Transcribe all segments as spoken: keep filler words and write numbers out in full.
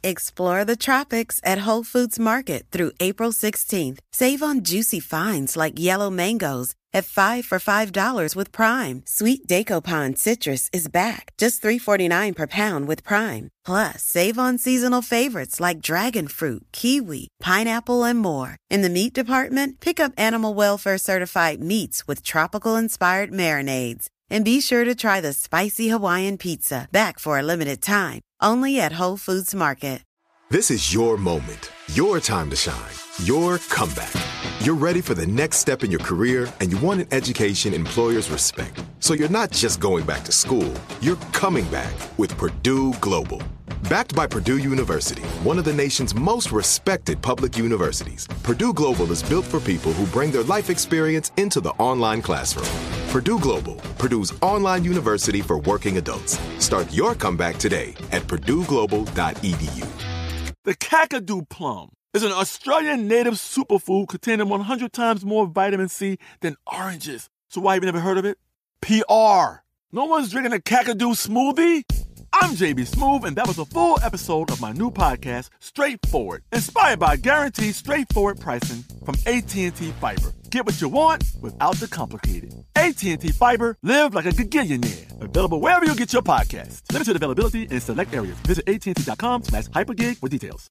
Explore the tropics at Whole Foods Market through April sixteenth. Save on juicy finds like yellow mangoes at five for five dollars with Prime. Sweet Daco citrus is back, just three forty-nine per pound with Prime. Plus, save on seasonal favorites like dragon fruit, kiwi, pineapple, and more. In the meat department, pick up Animal Welfare Certified meats with tropical-inspired marinades. And be sure to try the spicy Hawaiian pizza, back for a limited time, only at Whole Foods Market. This is your moment, your time to shine, your comeback. You're ready for the next step in your career, and you want an education employers respect. So you're not just going back to school, you're coming back with Purdue Global. Backed by Purdue University, one of the nation's most respected public universities, Purdue Global is built for people who bring their life experience into the online classroom. Purdue Global, Purdue's online university for working adults. Start your comeback today at purdue global dot e d u. The Kakadu plum is an Australian native superfood containing one hundred times more vitamin C than oranges. So why have you never heard of it? P R. No one's drinking a Kakadu smoothie? I'm J B Smoove, and that was a full episode of my new podcast, Straightforward, inspired by guaranteed straightforward pricing from A T and T Fiber. Get what you want without the complicated. A T and T Fiber, live like a gigillionaire. Available wherever you get your podcasts. Limited availability in select areas. Visit A T and T dot com slash hypergig for details.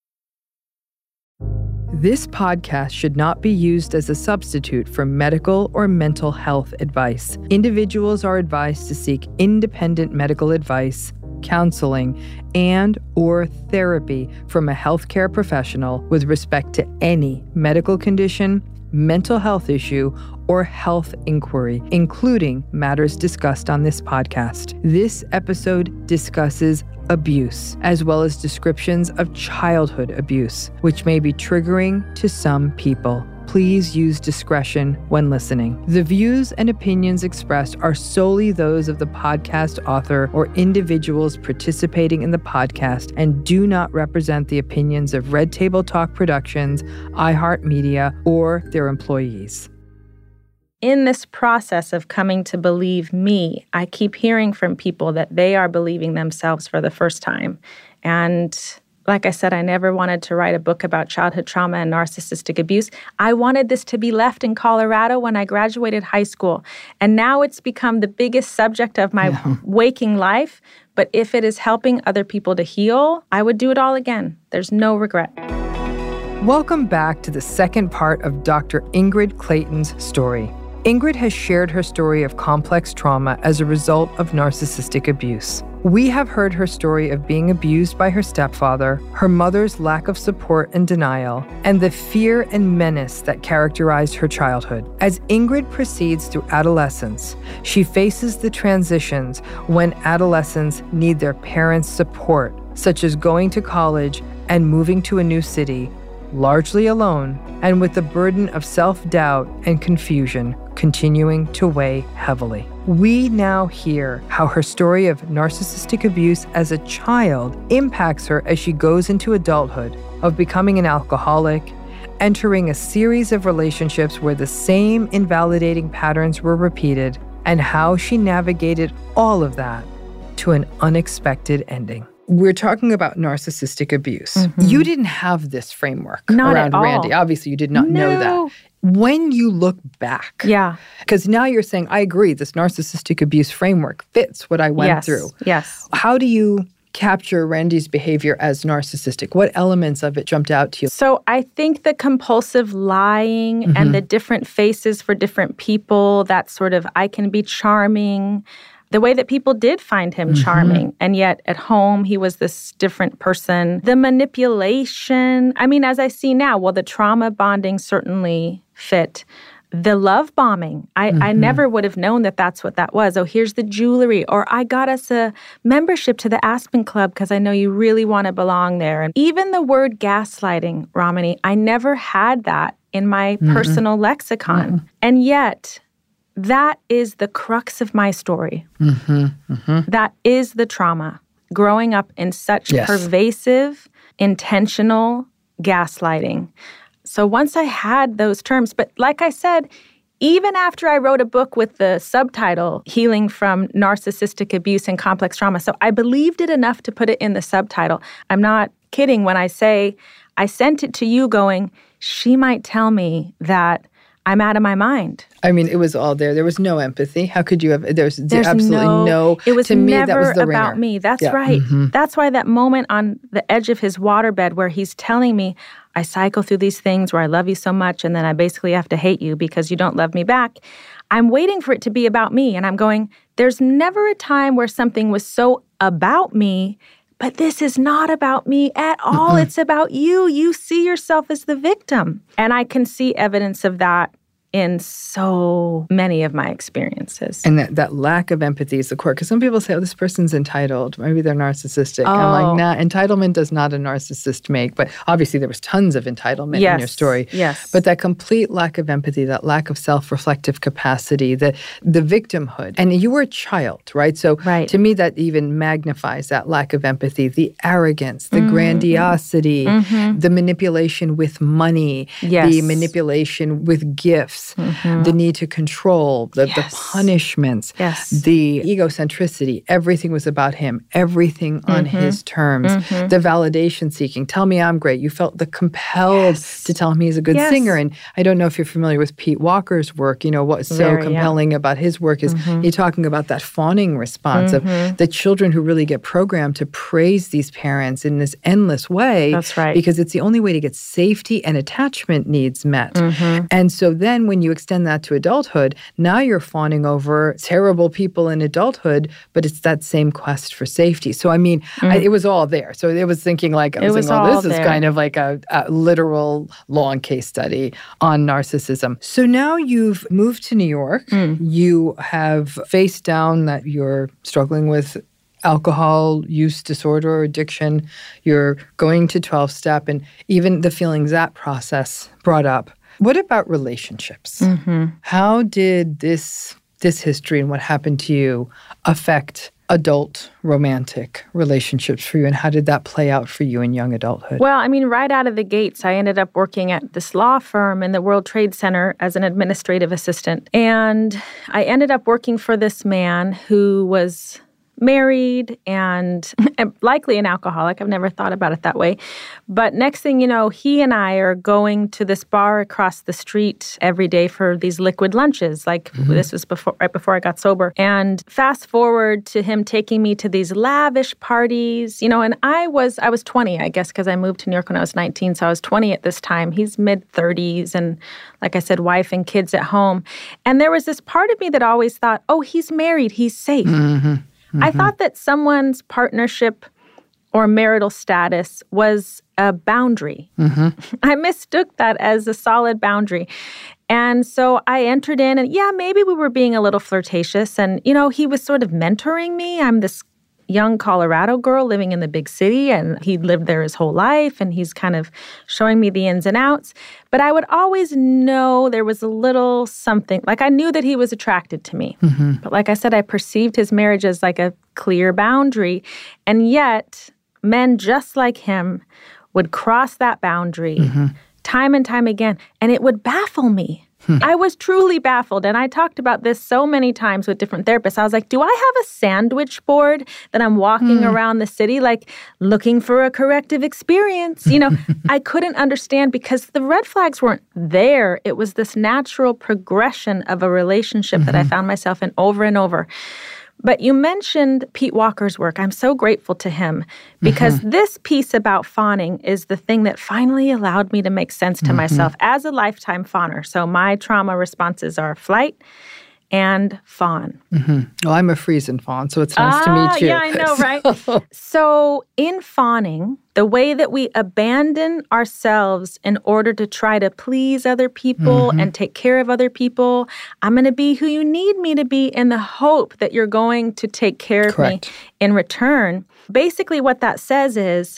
This podcast should not be used as a substitute for medical or mental health advice. Individuals are advised to seek independent medical advice, counseling, and or therapy from a healthcare professional with respect to any medical condition, mental health issue, or health inquiry, including matters discussed on this podcast. This episode discusses abuse, as well as descriptions of childhood abuse, which may be triggering to some people. Please use discretion when listening. The views and opinions expressed are solely those of the podcast author or individuals participating in the podcast and do not represent the opinions of Red Table Talk Productions, iHeartMedia, or their employees. In this process of coming to believe me, I keep hearing from people that they are believing themselves for the first time. And like I said, I never wanted to write a book about childhood trauma and narcissistic abuse. I wanted this to be left in Colorado when I graduated high school. And now it's become the biggest subject of my yeah. waking life. But if it is helping other people to heal, I would do it all again. There's no regret. Welcome back to the second part of Doctor Ingrid Clayton's story. Ingrid has shared her story of complex trauma as a result of narcissistic abuse. We have heard her story of being abused by her stepfather, her mother's lack of support and denial, and the fear and menace that characterized her childhood. As Ingrid proceeds through adolescence, she faces the transitions when adolescents need their parents' support, such as going to college and moving to a new city, largely alone, and with the burden of self-doubt and confusion continuing to weigh heavily. We now hear how her story of narcissistic abuse as a child impacts her as she goes into adulthood, of becoming an alcoholic, entering a series of relationships where the same invalidating patterns were repeated, and how she navigated all of that to an unexpected ending. We're talking about narcissistic abuse. Mm-hmm. You didn't have this framework not around at all. Randy. Obviously, you did not no. know that. When you look back, yeah, because now you're saying, I agree, this narcissistic abuse framework fits what I went yes. through. Yes. How do you capture Randy's behavior as narcissistic? What elements of it jumped out to you? So I think the compulsive lying mm-hmm. and the different faces for different people, that sort of, I can be charming, the way that people did find him mm-hmm. charming, and yet at home he was this different person. The manipulation, I mean, as I see now, well, the trauma bonding certainly fit. The love bombing, I, mm-hmm. I never would have known that that's what that was. Oh, here's the jewelry, or I got us a membership to the Aspen Club because I know you really want to belong there. And even the word gaslighting, Ramani, I never had that in my mm-hmm. personal lexicon. Mm-hmm. And yet, that is the crux of my story. Mm-hmm, mm-hmm. That is the trauma. Growing up in such yes. pervasive, intentional gaslighting. So once I had those terms, but like I said, even after I wrote a book with the subtitle, Healing from Narcissistic Abuse and Complex Trauma, so I believed it enough to put it in the subtitle. I'm not kidding when I say I sent it to you going, she might tell me that I'm out of my mind. I mean, it was all there. There was no empathy. How could you have? There's, There's absolutely no, no. It was to me, never that was the about ringer. me. That's yeah. right. Mm-hmm. That's why that moment on the edge of his waterbed where he's telling me, I cycle through these things where I love you so much and then I basically have to hate you because you don't love me back. I'm waiting for it to be about me. And I'm going, there's never a time where something was so about me, but this is not about me at all. Mm-mm. It's about you. You see yourself as the victim. And I can see evidence of that in so many of my experiences. And that, that lack of empathy is the core. Because some people say, oh, this person's entitled. Maybe they're narcissistic. Oh. I'm like, nah, entitlement does not a narcissist make. But obviously there was tons of entitlement yes. in your story. Yes. But that complete lack of empathy, that lack of self-reflective capacity, the, the victimhood. And you were a child, right? So right. to me, that even magnifies that lack of empathy, the arrogance, the mm-hmm. grandiosity, mm-hmm. the manipulation with money, yes. the manipulation with gifts. Mm-hmm. The need to control, the, yes. the punishments, yes. the egocentricity. Everything was about him. Everything mm-hmm. on his terms. Mm-hmm. The validation seeking. Tell me I'm great. You felt the compelled yes. to tell him he's a good yes. singer. And I don't know if you're familiar with Pete Walker's work. You know, what's so Very, compelling yeah. about his work is mm-hmm. you're talking about that fawning response mm-hmm. of the children who really get programmed to praise these parents in this endless way. That's right. Because it's the only way to get safety and attachment needs met. Mm-hmm. And so then when you extend that to adulthood, now you're fawning over terrible people in adulthood, but it's that same quest for safety. So, I mean, mm. I, it was all there. So it was thinking like, I was, was thinking, oh, this is there. kind of like a, a literal long case study on narcissism. So now you've moved to New York. Mm. You have faced down that you're struggling with alcohol use disorder or addiction. You're going to twelve-step, and even the feelings that process brought up. What about relationships? Mm-hmm. How did this this history and what happened to you affect adult romantic relationships for you, and how did that play out for you in young adulthood? Well, I mean, right out of the gates, I ended up working at this law firm in the World Trade Center as an administrative assistant. And I ended up working for this man who was married and likely an alcoholic. I've never thought about it that way. But next thing you know, he and I are going to this bar across the street every day for these liquid lunches. Like mm-hmm. this was before, right before I got sober. And fast forward to him taking me to these lavish parties, you know, and I was, I was twenty, I guess, because I moved to New York when I was nineteen. So I was twenty at this time. He's mid thirties. And like I said, wife and kids at home. And there was this part of me that always thought, oh, he's married. He's safe. Mm-hmm. Mm-hmm. I thought that someone's partnership or marital status was a boundary. Mm-hmm. I mistook that as a solid boundary. And so I entered in and, yeah, maybe we were being a little flirtatious. And, you know, he was sort of mentoring me. I'm this young Colorado girl living in the big city, and he lived there his whole life, and he's kind of showing me the ins and outs. But I would always know there was a little something, like I knew that he was attracted to me. Mm-hmm. But like I said, I perceived his marriage as like a clear boundary. And yet, men just like him would cross that boundary mm-hmm. time and time again, and it would baffle me. Hmm. I was truly baffled, and I talked about this so many times with different therapists. I was like, do I have a sandwich board that I'm walking hmm. around the city, like looking for a corrective experience? You know, I couldn't understand because the red flags weren't there. It was this natural progression of a relationship mm-hmm. that I found myself in over and over. But you mentioned Pete Walker's work. I'm so grateful to him because mm-hmm. this piece about fawning is the thing that finally allowed me to make sense to mm-hmm. myself as a lifetime fawner. So my trauma responses are flight and fawn. Mm-hmm. Well, I'm a freeze and fawn, so it's nice ah, to meet you. Yeah, I know, right? So in fawning, the way that we abandon ourselves in order to try to please other people mm-hmm. and take care of other people, I'm going to be who you need me to be in the hope that you're going to take care Correct. of me in return. Basically, what that says is,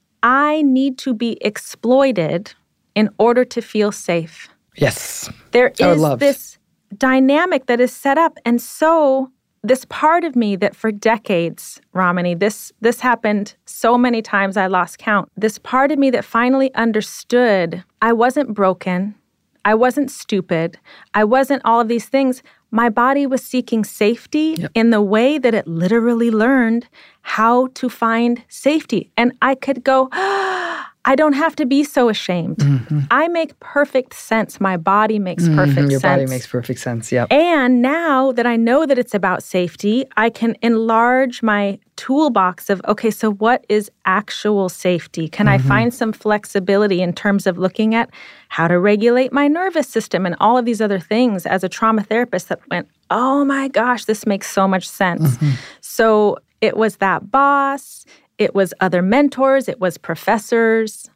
I need to be exploited in order to feel safe. Yes. There Our is love. this dynamic that is set up. And so this part of me that for decades, Ramani, this this happened so many times I lost count. This part of me that finally understood I wasn't broken. I wasn't stupid. I wasn't all of these things. my body was seeking safety Yep. in the way that it literally learned how to find safety. And I could go, I don't have to be so ashamed. Mm-hmm. I make perfect sense. My body makes perfect Mm-hmm. Your sense. body makes perfect sense, yep. And now that I know that it's about safety, I can enlarge my toolbox of, okay, so what is actual safety? Can Mm-hmm. I find some flexibility in terms of looking at how to regulate my nervous system and all of these other things as a trauma therapist that went, oh my gosh, this makes so much sense. Mm-hmm. So it was that boss, it was other mentors, it was professors.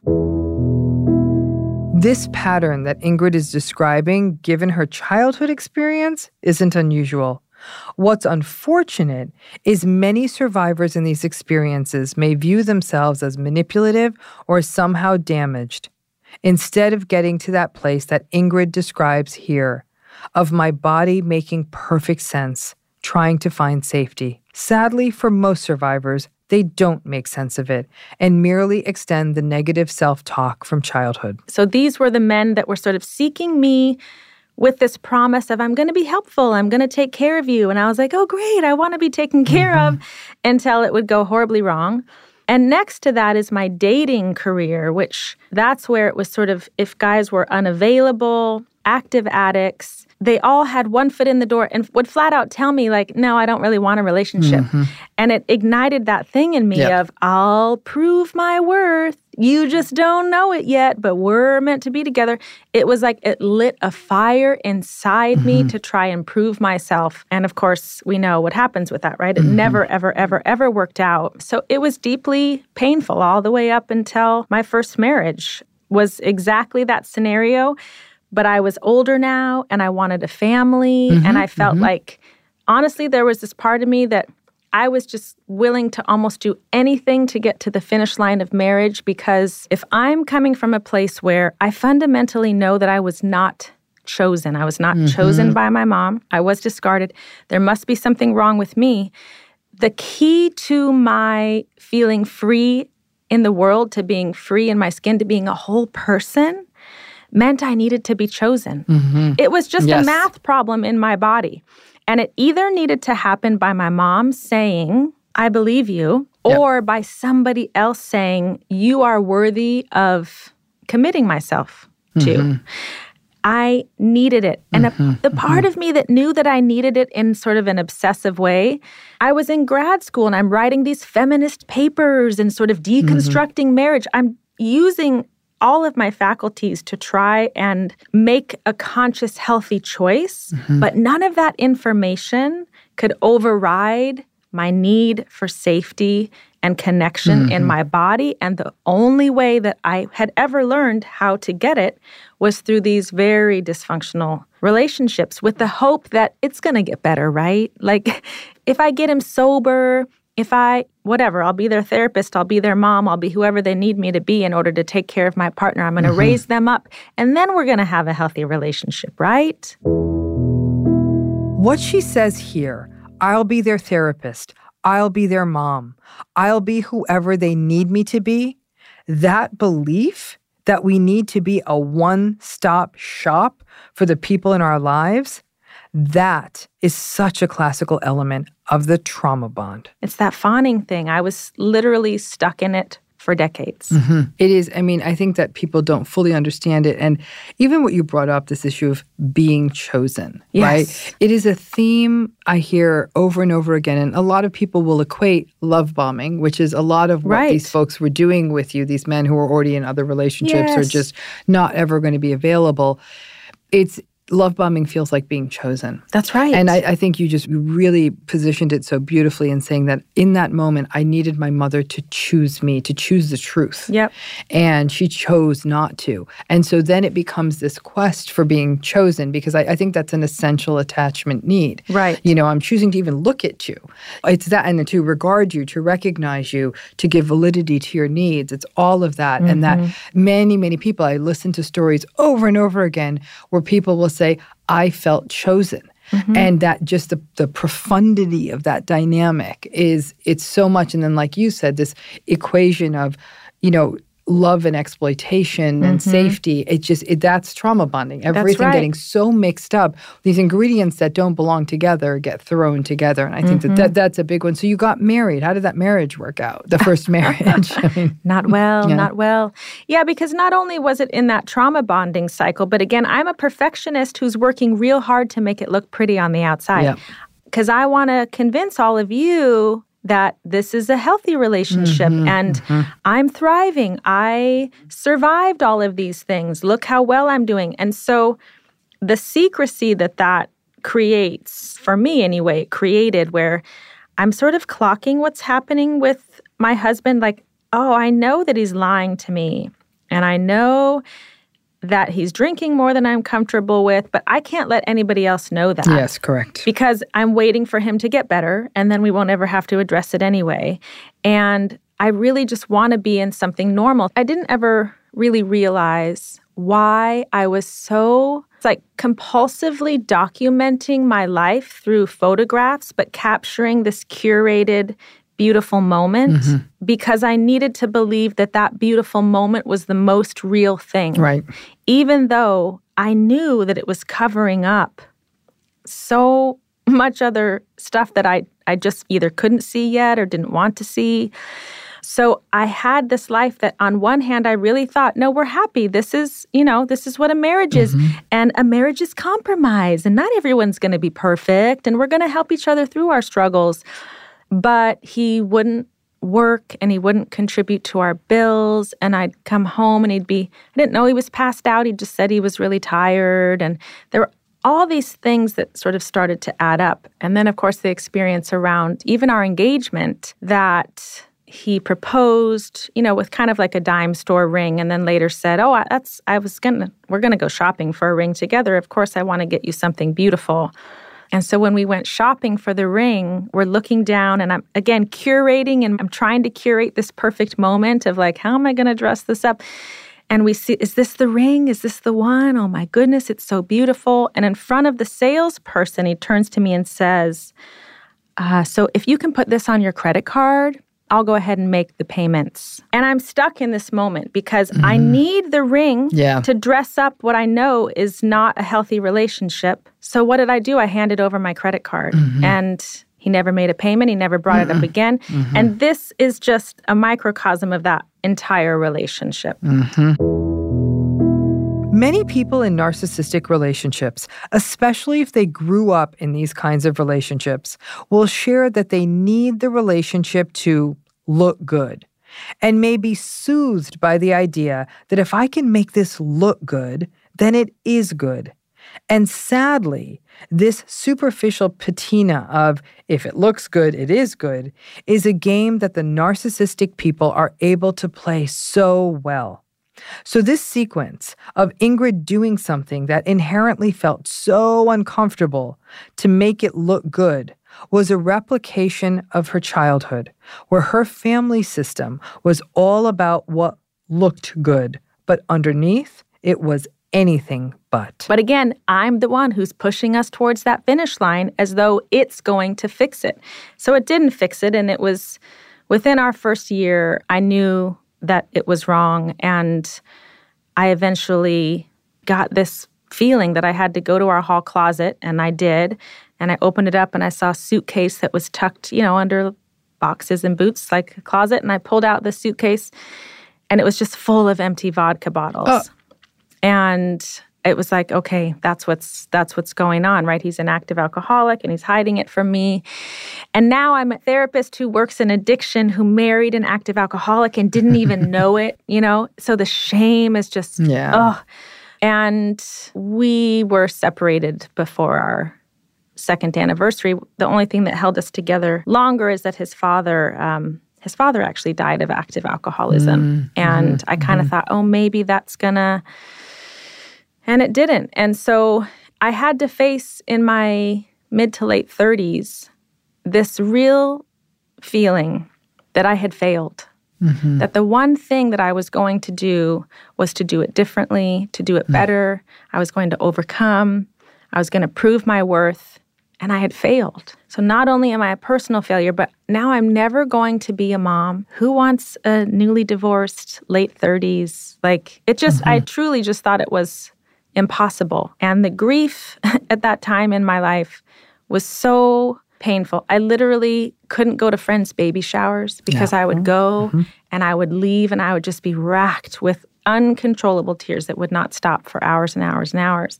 This pattern that Ingrid is describing, given her childhood experience, isn't unusual. What's unfortunate is many survivors in these experiences may view themselves as manipulative or somehow damaged, instead of getting to that place that Ingrid describes here, of my body making perfect sense, trying to find safety. Sadly, for most survivors, they don't make sense of it and merely extend the negative self-talk from childhood. So these were the men that were sort of seeking me with this promise of, I'm going to be helpful, I'm going to take care of you. And I was like, oh, great, I want to be taken care Mm-hmm. of, until it would go horribly wrong. And next to that is my dating career, which that's where it was sort of, if guys were unavailable, active addicts, they all had one foot in the door and would flat out tell me, like, no, I don't really want a relationship. Mm-hmm. And it ignited that thing in me Yep. of, I'll prove my worth. You just don't know it yet, but we're meant to be together. It was like it lit a fire inside Mm-hmm. me to try and prove myself. And of course, we know what happens with that, right? It Mm-hmm. never, ever, ever, ever worked out. So it was deeply painful all the way up until my first marriage was exactly that scenario. But I was older now and I wanted a family. Mm-hmm, And I felt mm-hmm. like, honestly, there was this part of me that I was just willing to almost do anything to get to the finish line of marriage, because if I'm coming from a place where I fundamentally know that I was not chosen, I was not Mm-hmm. chosen by my mom, I was discarded, there must be something wrong with me. The key to my feeling free in the world, to being free in my skin, to being a whole person, meant I needed to be chosen. Mm-hmm. It was just Yes. a math problem in my body. And it either needed to happen by my mom saying, I believe you, Yep. or by somebody else saying, you are worthy of committing myself to. Mm-hmm. I needed it. And Mm-hmm. a, the part of me that knew that I needed it in sort of an obsessive way, I was in grad school and I'm writing these feminist papers and sort of deconstructing Mm-hmm. marriage. I'm using all of my faculties to try and make a conscious, healthy choice, Mm-hmm. but none of that information could override my need for safety and connection Mm-hmm. in my body. And the only way that I had ever learned how to get it was through these very dysfunctional relationships, with the hope that it's going to get better, right? Like, if I get him sober, if I, whatever, I'll be their therapist, I'll be their mom, I'll be whoever they need me to be in order to take care of my partner. I'm going to Mm-hmm. raise them up, and then we're going to have a healthy relationship, right? What she says here, I'll be their therapist, I'll be their mom, I'll be whoever they need me to be, that belief that we need to be a one-stop shop for the people in our lives, that is such a classical element of the trauma bond. It's that fawning thing. I was literally stuck in it for decades. Mm-hmm. It is. I mean, I think that people don't fully understand it. And even what you brought up, this issue of being chosen, Yes. right? It is a theme I hear over and over again. And a lot of people will equate love bombing, which is a lot of what Right. these folks were doing with you, these men who are already in other relationships or Yes. just not ever going to be available. It's love bombing feels like being chosen. That's right. And I, I think you just really positioned it so beautifully in saying that in that moment, I needed my mother to choose me, to choose the truth. Yep. And she chose not to. And so then it becomes this quest for being chosen, because I, I think that's an essential attachment need. Right. You know, I'm choosing to even look at you. It's that, and to regard you, to recognize you, to give validity to your needs. It's all of that. Mm-hmm. And that many, many people, I listen to stories over and over again where people will say, I felt chosen. Mm-hmm. And that just the, the profundity of that dynamic is, it's so much. And then like you said, this equation of, you know, love and exploitation mm-hmm. and safety. It just, it, that's trauma bonding. Everything right. getting so mixed up. These ingredients that don't belong together get thrown together. And I think mm-hmm. that, that that's a big one. So you got married. How did that marriage work out? The first marriage? I mean, not well, yeah. not well. Yeah, because not only was it in that trauma bonding cycle, but again, I'm a perfectionist who's working real hard to make it look pretty on the outside. Because yeah. I want to convince all of you that this is a healthy relationship mm-hmm, and mm-hmm. I'm thriving. I survived all of these things. Look how well I'm doing. And so the secrecy that that creates, for me anyway, created where I'm sort of clocking what's happening with my husband. Like, oh, I know that he's lying to me. And I know that he's drinking more than I'm comfortable with, but I can't let anybody else know that. Yes, correct. Because I'm waiting for him to get better, and then we won't ever have to address it anyway. And I really just want to be in something normal. I didn't ever really realize why I was so, it's like compulsively documenting my life through photographs, but capturing this curated beautiful moment mm-hmm. because I needed to believe that that beautiful moment was the most real thing. Right. Even though I knew that it was covering up so much other stuff that I, I just either couldn't see yet or didn't want to see. So I had this life that on one hand, I really thought, no, we're happy. This is, you know, this is what a marriage is. Mm-hmm. And a marriage is compromise. And not everyone's going to be perfect. And we're going to help each other through our struggles. But he wouldn't work and he wouldn't contribute to our bills. And I'd come home and he'd be, I didn't know he was passed out. He just said he was really tired. And there were all these things that sort of started to add up. And then, of course, the experience around even our engagement that he proposed, you know, with kind of like a dime store ring and then later said, oh, I, that's, I was going to, we're going to go shopping for a ring together. Of course, I want to get you something beautiful. And so when we went shopping for the ring, we're looking down and I'm, again, curating and I'm trying to curate this perfect moment of like, how am I going to dress this up? And we see, is this the ring? Is this the one? Oh my goodness, it's so beautiful. And in front of the salesperson, he turns to me and says, uh, so if you can put this on your credit card, I'll go ahead and make the payments. And I'm stuck in this moment because mm-hmm. I need the ring yeah. to dress up what I know is not a healthy relationship. So what did I do? I handed over my credit card mm-hmm. and he never made a payment. He never brought mm-hmm. it up again. Mm-hmm. And this is just a microcosm of that entire relationship. Mm-hmm. Many people in narcissistic relationships, especially if they grew up in these kinds of relationships, will share that they need the relationship to look good and may be soothed by the idea that if I can make this look good, then it is good. And sadly, this superficial patina of if it looks good, it is good, is a game that the narcissistic people are able to play so well. So this sequence of Ingrid doing something that inherently felt so uncomfortable to make it look good was a replication of her childhood, where her family system was all about what looked good, but underneath, it was anything but. But again, I'm the one who's pushing us towards that finish line as though it's going to fix it. So it didn't fix it, and it was within our first year, I knew that it was wrong, and I eventually got this feeling that I had to go to our hall closet, and I did. And I opened it up and I saw a suitcase that was tucked, you know, under boxes and boots like a closet. And I pulled out the suitcase and it was just full of empty vodka bottles. Oh. And it was like, okay, that's what's that's what's going on, right? He's an active alcoholic and he's hiding it from me. And now I'm a therapist who works in addiction who married an active alcoholic and didn't even know it, you know? So the shame is just, yeah. oh. And we were separated before our second anniversary. The only thing that held us together longer is that his father, um, his father actually died of active alcoholism. Mm, and mm, I kind of mm. thought, oh, maybe that's gonna, and it didn't. And so I had to face in my mid to late thirties this real feeling that I had failed. Mm-hmm. That the one thing that I was going to do was to do it differently, to do it better. I was going to overcome. I was going to prove my worth. and I had failed. So not only am I a personal failure, but now I'm never going to be a mom. Who wants a newly divorced, late thirties? Like, it just, mm-hmm. I truly just thought it was impossible. And the grief at that time in my life was so painful. I literally couldn't go to friends' baby showers because yeah. I would go mm-hmm. and I would leave and I would just be racked with uncontrollable tears that would not stop for hours and hours and hours.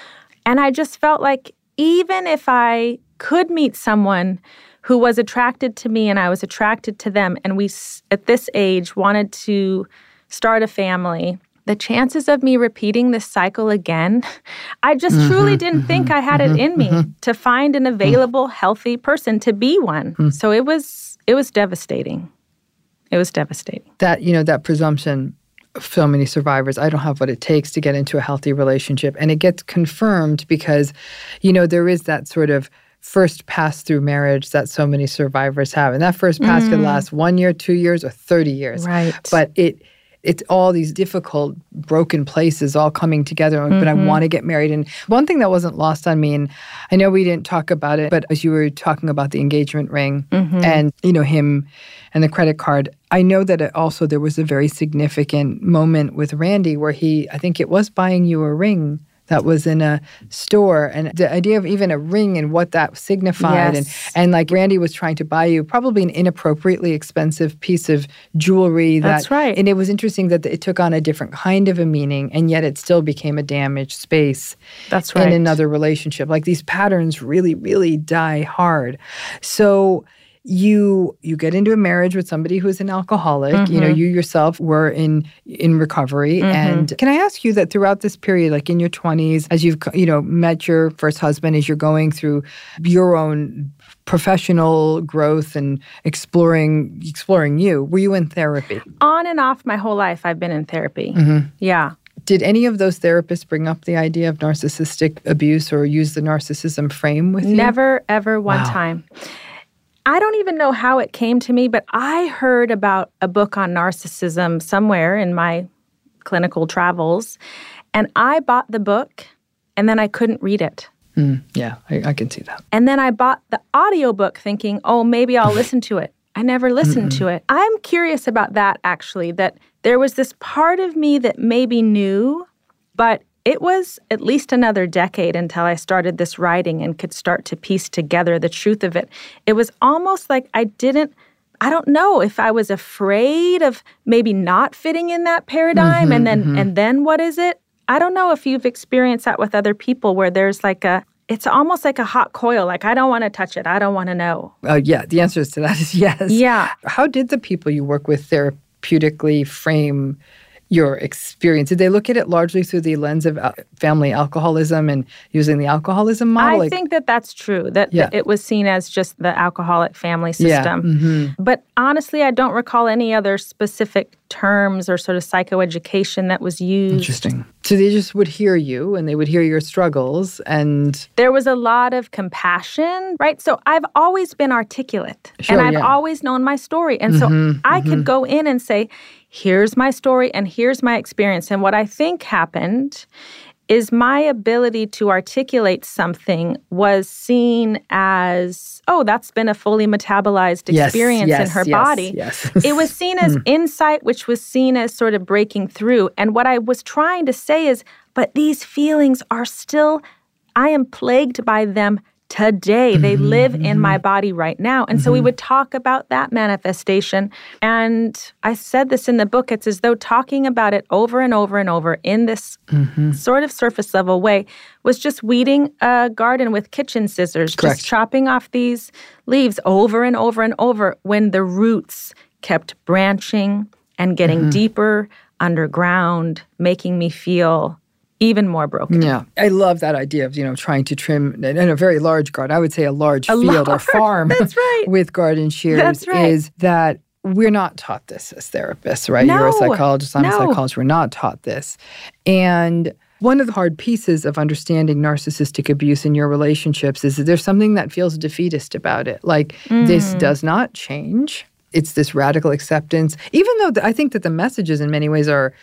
And I just felt like even if I could meet someone who was attracted to me and I was attracted to them, and we, at this age, wanted to start a family, the chances of me repeating this cycle again, I just mm-hmm, truly didn't mm-hmm, think I had mm-hmm, it in me mm-hmm. to find an available, healthy person to be one. Mm-hmm. So it was it was devastating. It was devastating. That, you know, that presumption of so many survivors, I don't have what it takes to get into a healthy relationship. And it gets confirmed because, you know, there is that sort of first pass through marriage that so many survivors have. And that first pass mm. could last one year, two years, or thirty years. Right. But it it's all these difficult, broken places all coming together. Mm-hmm. But I want to get married. And one thing that wasn't lost on me, and I know we didn't talk about it, but as you were talking about the engagement ring mm-hmm. and, you know, him and the credit card, I know that it also there was a very significant moment with Randy where he, I think it was buying you a ring that was in a store, and the idea of even a ring and what that signified. Yes. And, and like Randy was trying to buy you probably an inappropriately expensive piece of jewelry. That, That's right. And it was interesting that it took on a different kind of a meaning, and yet it still became a damaged space. That's right. In another relationship. Like these patterns really, really die hard. So You you get into a marriage with somebody who's an alcoholic. Mm-hmm. You know, you yourself were in in recovery. Mm-hmm. And can I ask you that throughout this period, like in your twenties, as you've, you know, met your first husband, as you're going through your own professional growth and exploring exploring you, were you in therapy? On and off my whole life, I've been in therapy. Mm-hmm. Yeah. Did any of those therapists bring up the idea of narcissistic abuse or use the narcissism frame with you? Never, ever one Wow. time. I don't even know how it came to me, but I heard about a book on narcissism somewhere in my clinical travels, and I bought the book, and then I couldn't read it. Mm, yeah, I, I can see that. And then I bought the audiobook thinking, oh, maybe I'll listen to it. I never listened Mm-mm. to it. I'm curious about that, actually, that there was this part of me that maybe knew, but it was at least another decade until I started this writing and could start to piece together the truth of it. It was almost like I didn't, I don't know if I was afraid of maybe not fitting in that paradigm. Mm-hmm, and then mm-hmm. and then what is it? I don't know if you've experienced that with other people where there's like a, it's almost like a hot coil. Like, I don't want to touch it. I don't want to know. Uh, yeah, the answer to that is yes. Yeah. How did the people you work with therapeutically frame your experience? Did they look at it largely through the lens of al- family alcoholism and using the alcoholism model? I like, think that that's true, that, yeah. that it was seen as just the alcoholic family system. Yeah. Mm-hmm. But honestly, I don't recall any other specific terms or sort of psychoeducation that was used. Interesting. So they just would hear you and they would hear your struggles, and there was a lot of compassion, right? So I've always been articulate, sure, and I've yeah. always known my story. And mm-hmm, so I mm-hmm. could go in and say, here's my story and here's my experience. And what I think happened is my ability to articulate something was seen as, oh, that's been a fully metabolized yes, experience yes, in her yes, body. Yes. It was seen as insight, which was seen as sort of breaking through. And what I was trying to say is, but these feelings are still, I am plagued by them today. They mm-hmm, live mm-hmm. in my body right now. And mm-hmm. so we would talk about that manifestation. And I said this in the book, it's as though talking about it over and over and over in this mm-hmm. sort of surface level way was just weeding a garden with kitchen scissors, Correct. just chopping off these leaves over and over and over when the roots kept branching and getting mm-hmm. deeper underground, making me feel even more broken. Yeah. I love that idea of, you know, trying to trim in a very large garden. I would say a large a field large, or farm that's right. with garden shears. That's right. Is that we're not taught this as therapists, right? No, You're a psychologist, I'm no. a psychologist. We're not taught this. And one of the hard pieces of understanding narcissistic abuse in your relationships is that there's something that feels defeatist about it. Like, mm. this does not change. It's this radical acceptance. Even though th- I think that the messages in many ways are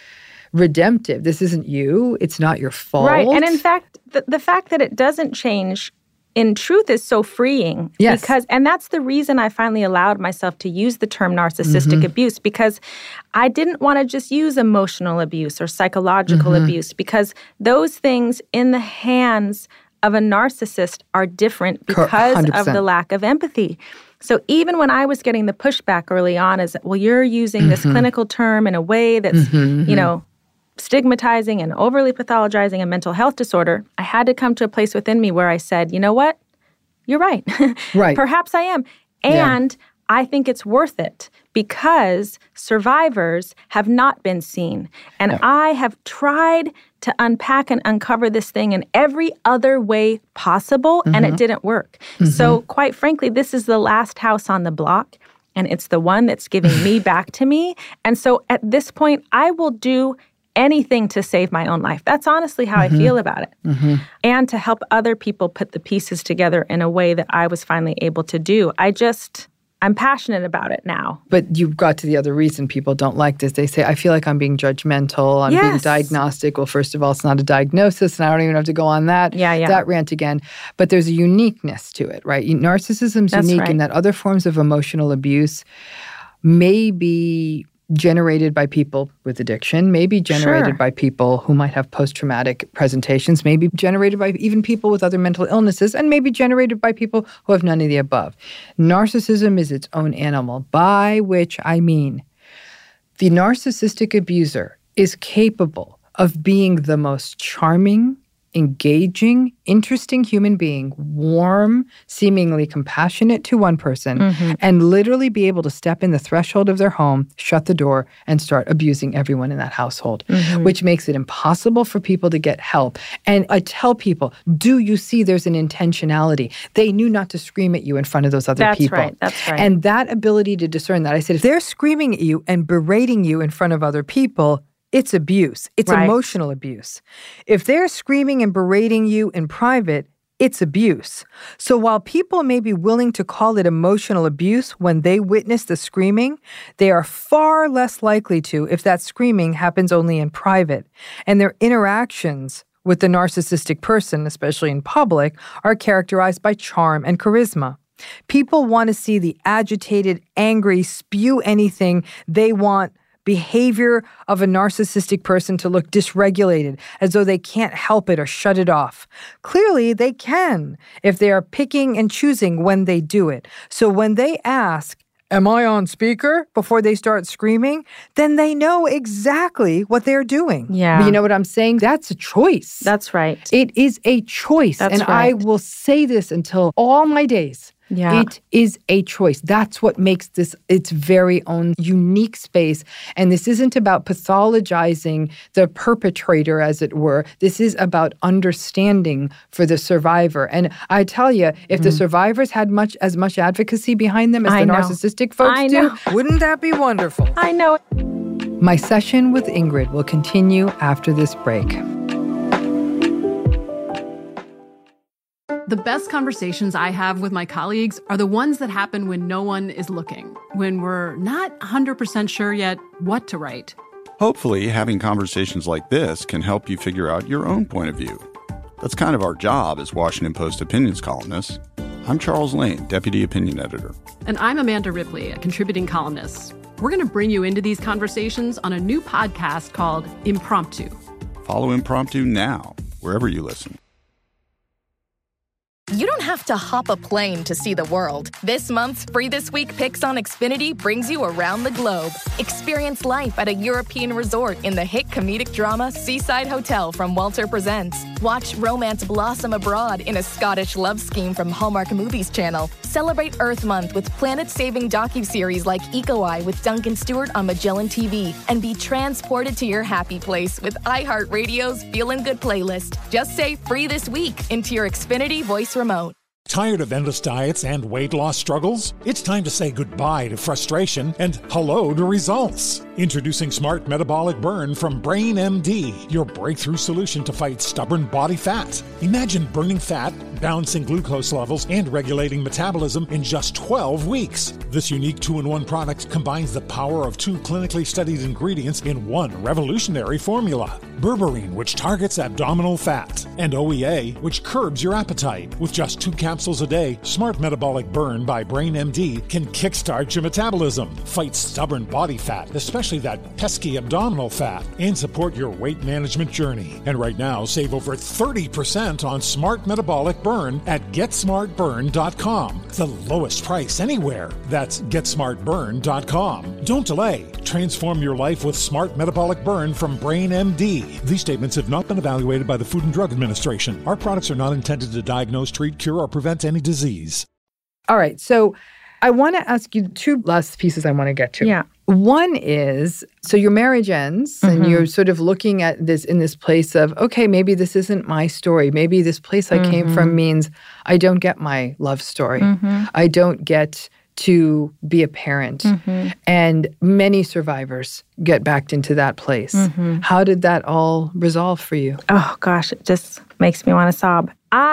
redemptive. This isn't you. It's not your fault. Right. And in fact, the, the fact that it doesn't change in truth is so freeing. Yes. Because, and that's the reason I finally allowed myself to use the term narcissistic mm-hmm. abuse, because I didn't want to just use emotional abuse or psychological mm-hmm. abuse, because those things in the hands of a narcissist are different because one hundred percent of the lack of empathy. So even when I was getting the pushback early on is, well, you're using mm-hmm. this clinical term in a way that's, mm-hmm. you know, stigmatizing and overly pathologizing a mental health disorder, I had to come to a place within me where I said, you know what? You're right. Right. Perhaps I am. And yeah. I think it's worth it because survivors have not been seen. And no. I have tried to unpack and uncover this thing in every other way possible, mm-hmm. and it didn't work. Mm-hmm. So quite frankly, this is the last house on the block, and it's the one that's giving me back to me. And so at this point, I will do anything to save my own life. That's honestly how mm-hmm. I feel about it. Mm-hmm. And to help other people put the pieces together in a way that I was finally able to do. I just, I'm passionate about it now. But you've got to the other reason people don't like this. They say, I feel like I'm being judgmental. I'm yes. being diagnostic. Well, first of all, it's not a diagnosis, and I don't even have to go on that, yeah, yeah. that rant again. But there's a uniqueness to it, right? Narcissism's That's unique right. in that other forms of emotional abuse may be generated by people with addiction, maybe generated sure. by people who might have post-traumatic presentations, maybe generated by even people with other mental illnesses, and maybe generated by people who have none of the above. Narcissism is its own animal, by which I mean the narcissistic abuser is capable of being the most charming, engaging, interesting human being, warm, seemingly compassionate to one person, mm-hmm. and literally be able to step in the threshold of their home, shut the door, and start abusing everyone in that household, mm-hmm. which makes it impossible for people to get help. And I tell people, do you see there's an intentionality? They knew not to scream at you in front of those other that's people. That's right, that's right. And that ability to discern that, I said, if they're screaming at you and berating you in front of other people, it's abuse. It's right. emotional abuse. If they're screaming and berating you in private, it's abuse. So while people may be willing to call it emotional abuse when they witness the screaming, they are far less likely to if that screaming happens only in private. And their interactions with the narcissistic person, especially in public, are characterized by charm and charisma. People want to see the agitated, angry, spew anything they want behavior of a narcissistic person to look dysregulated, as though they can't help it or shut it off. Clearly, they can if they are picking and choosing when they do it. So when they ask, am I on speaker, before they start screaming, then they know exactly what they're doing. Yeah. You know what I'm saying? That's a choice. That's right. It is a choice. That's and right. I will say this until all my days. Yeah. It is a choice. That's what makes this its very own unique space. And this isn't about pathologizing the perpetrator, as it were. This is about understanding for the survivor. And I tell you, if mm. the survivors had much as much advocacy behind them as I the know. narcissistic folks I do, know. wouldn't that be wonderful? I know. My session with Ingrid will continue after this break. The best conversations I have with my colleagues are the ones that happen when no one is looking, when we're not one hundred percent sure yet what to write. Hopefully, having conversations like this can help you figure out your own point of view. That's kind of our job as Washington Post opinions columnists. I'm Charles Lane, Deputy Opinion Editor. And I'm Amanda Ripley, a contributing columnist. We're going to bring you into these conversations on a new podcast called Impromptu. Follow Impromptu now, wherever you listen. You don't have to hop a plane to see the world. This month's Free This Week Picks on Xfinity brings you around the globe. Experience life at a European resort in the hit comedic drama Seaside Hotel from Walter Presents. Watch romance blossom abroad in a Scottish love scheme from Hallmark Movies Channel. Celebrate Earth Month with planet-saving docuseries like Eco Eye with Duncan Stewart on Magellan T V. And be transported to your happy place with iHeartRadio's Feelin' Good playlist. Just say Free This Week into your Xfinity voice remote. Tired of endless diets and weight loss struggles? It's time to say goodbye to frustration and hello to results. Introducing Smart Metabolic Burn from Brain M D, your breakthrough solution to fight stubborn body fat. Imagine burning fat balancing glucose levels and regulating metabolism in just twelve weeks. This unique two-in-one product combines the power of two clinically studied ingredients in one revolutionary formula. Berberine, which targets abdominal fat, and O E A, which curbs your appetite. With just two capsules a day, Smart Metabolic Burn by Brain M D can kickstart your metabolism, fight stubborn body fat, especially that pesky abdominal fat, and support your weight management journey. And right now, save over thirty percent on Smart Metabolic Burn at get smart burn dot com. The lowest price anywhere. That's get smart burn dot com. Don't delay. Transform your life with Smart Metabolic Burn from Brain M D. These statements have not been evaluated by the Food and Drug Administration. Our products are not intended to diagnose, treat, cure, or prevent any disease. All right. So I want to ask you two last pieces I want to get to. Yeah. One is, so your marriage ends mm-hmm. and you're sort of looking at this in this place of, okay, maybe this isn't my story. Maybe this place I mm-hmm. came from means I don't get my love story. Mm-hmm. I don't get to be a parent. Mm-hmm. And many survivors get backed into that place. Mm-hmm. How did that all resolve for you? Oh, gosh, it just makes me want to sob.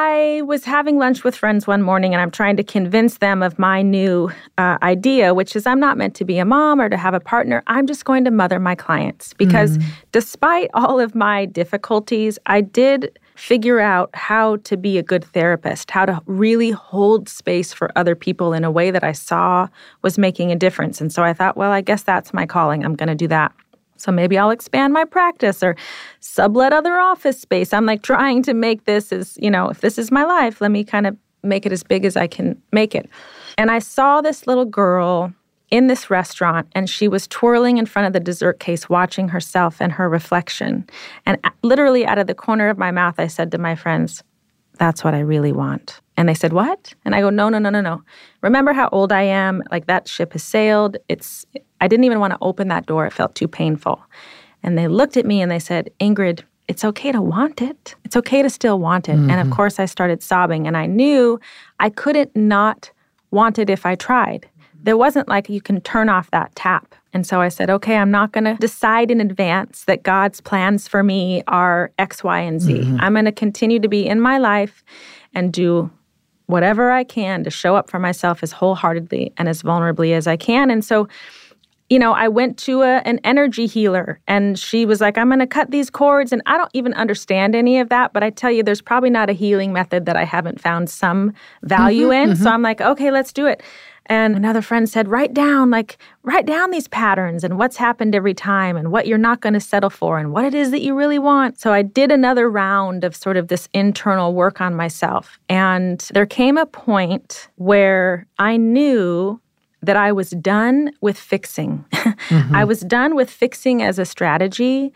I was having lunch with friends one morning, and I'm trying to convince them of my new uh, idea, which is I'm not meant to be a mom or to have a partner. I'm just going to mother my clients. Because mm-hmm. despite all of my difficulties, I did figure out how to be a good therapist, how to really hold space for other people in a way that I saw was making a difference. And so I thought, well, I guess that's my calling. I'm going to do that. So maybe I'll expand my practice or sublet other office space. I'm like trying to make this as, you know, if this is my life, let me kind of make it as big as I can make it. And I saw this little girl in this restaurant, and she was twirling in front of the dessert case, watching herself and her reflection. And literally out of the corner of my mouth, I said to my friends, that's what I really want. And they said, what? And I go, no, no, no, no, no. Remember how old I am? Like that ship has sailed. It's. I didn't even want to open that door. It felt too painful. And they looked at me and they said, Ingrid, it's okay to want it. It's okay to still want it. Mm-hmm. And of course, I started sobbing. And I knew I couldn't not want it if I tried. There wasn't like you can turn off that tap. And so I said, okay, I'm not going to decide in advance that God's plans for me are X, Y, and Z. Mm-hmm. I'm going to continue to be in my life and do whatever I can to show up for myself as wholeheartedly and as vulnerably as I can. And so, you know, I went to a, an energy healer, and she was like, I'm going to cut these cords. And I don't even understand any of that. But I tell you, there's probably not a healing method that I haven't found some value mm-hmm, in. Mm-hmm. So I'm like, okay, let's do it. And another friend said, write down, like, write down these patterns and what's happened every time and what you're not going to settle for and what it is that you really want. So I did another round of sort of this internal work on myself. And there came a point where I knew that I was done with fixing. Mm-hmm. I was done with fixing as a strategy,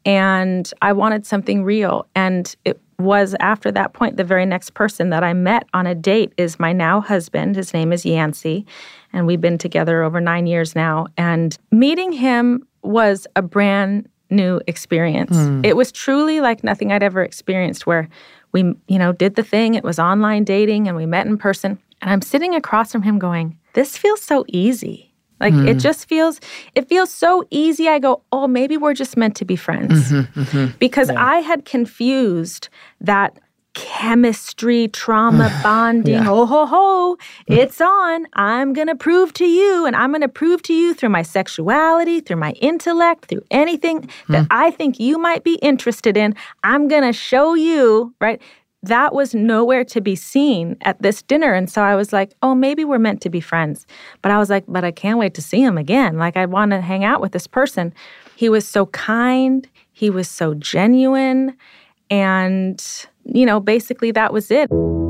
and I wanted something real. And it was after that point, the very next person that I met on a date is my now husband. His name is Yancey, and we've been together over nine years now. And meeting him was a brand new experience. Mm. It was truly like nothing I'd ever experienced, where we, you know, did the thing. It was online dating, and we met in person. And I'm sitting across from him going, this feels so easy. Like, mm. it just feels, it feels so easy. I go, oh, maybe we're just meant to be friends. Mm-hmm, mm-hmm. Because yeah. I had confused that chemistry, trauma bonding, yeah. oh, ho, ho, it's on. I'm going to prove to you, and I'm going to prove to you through my sexuality, through my intellect, through anything mm. that I think you might be interested in. I'm going to show you, right? That was nowhere to be seen at this dinner. And so I was like, oh, maybe we're meant to be friends. But I was like, but I can't wait to see him again. Like, I want to hang out with this person. He was so kind. He was so genuine. And, you know, basically that was it.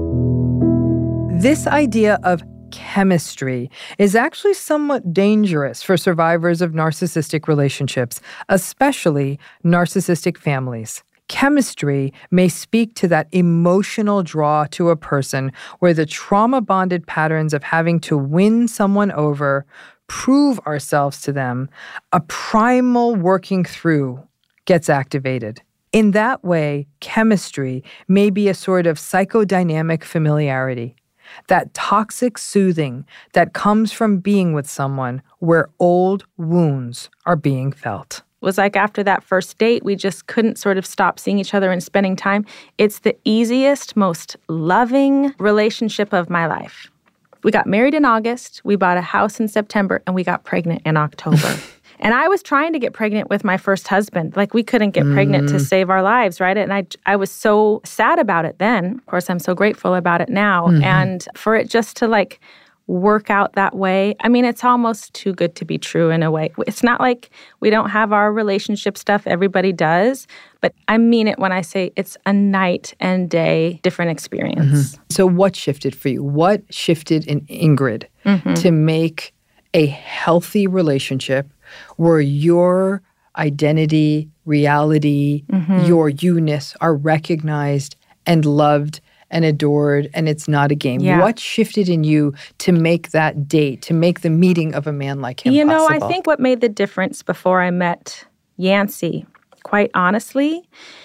This idea of chemistry is actually somewhat dangerous for survivors of narcissistic relationships, especially narcissistic families. Chemistry may speak to that emotional draw to a person where the trauma-bonded patterns of having to win someone over, prove ourselves to them, a primal working through gets activated. In that way, chemistry may be a sort of psychodynamic familiarity, that toxic soothing that comes from being with someone where old wounds are being felt. was like after that first date, we just couldn't sort of stop seeing each other and spending time. It's the easiest, most loving relationship of my life. We got married in August, we bought a house in September, and we got pregnant in October. And I was trying to get pregnant with my first husband. Like, we couldn't get mm. pregnant to save our lives, right? And I, I was so sad about it then. Of course, I'm so grateful about it now. Mm-hmm. And for it just to, like, work out that way, I mean, it's almost too good to be true in a way. It's not like we don't have our relationship stuff. Everybody does. But I mean it when I say it's a night and day different experience. Mm-hmm. So what shifted for you? What shifted in Ingrid mm-hmm. to make a healthy relationship where your identity, reality, mm-hmm. your you-ness are recognized and loved and adored, and it's not a game? Yeah. What shifted in you to make that date, to make the meeting of a man like him you possible? You know, I think what made the difference before I met Yancey, quite honestly,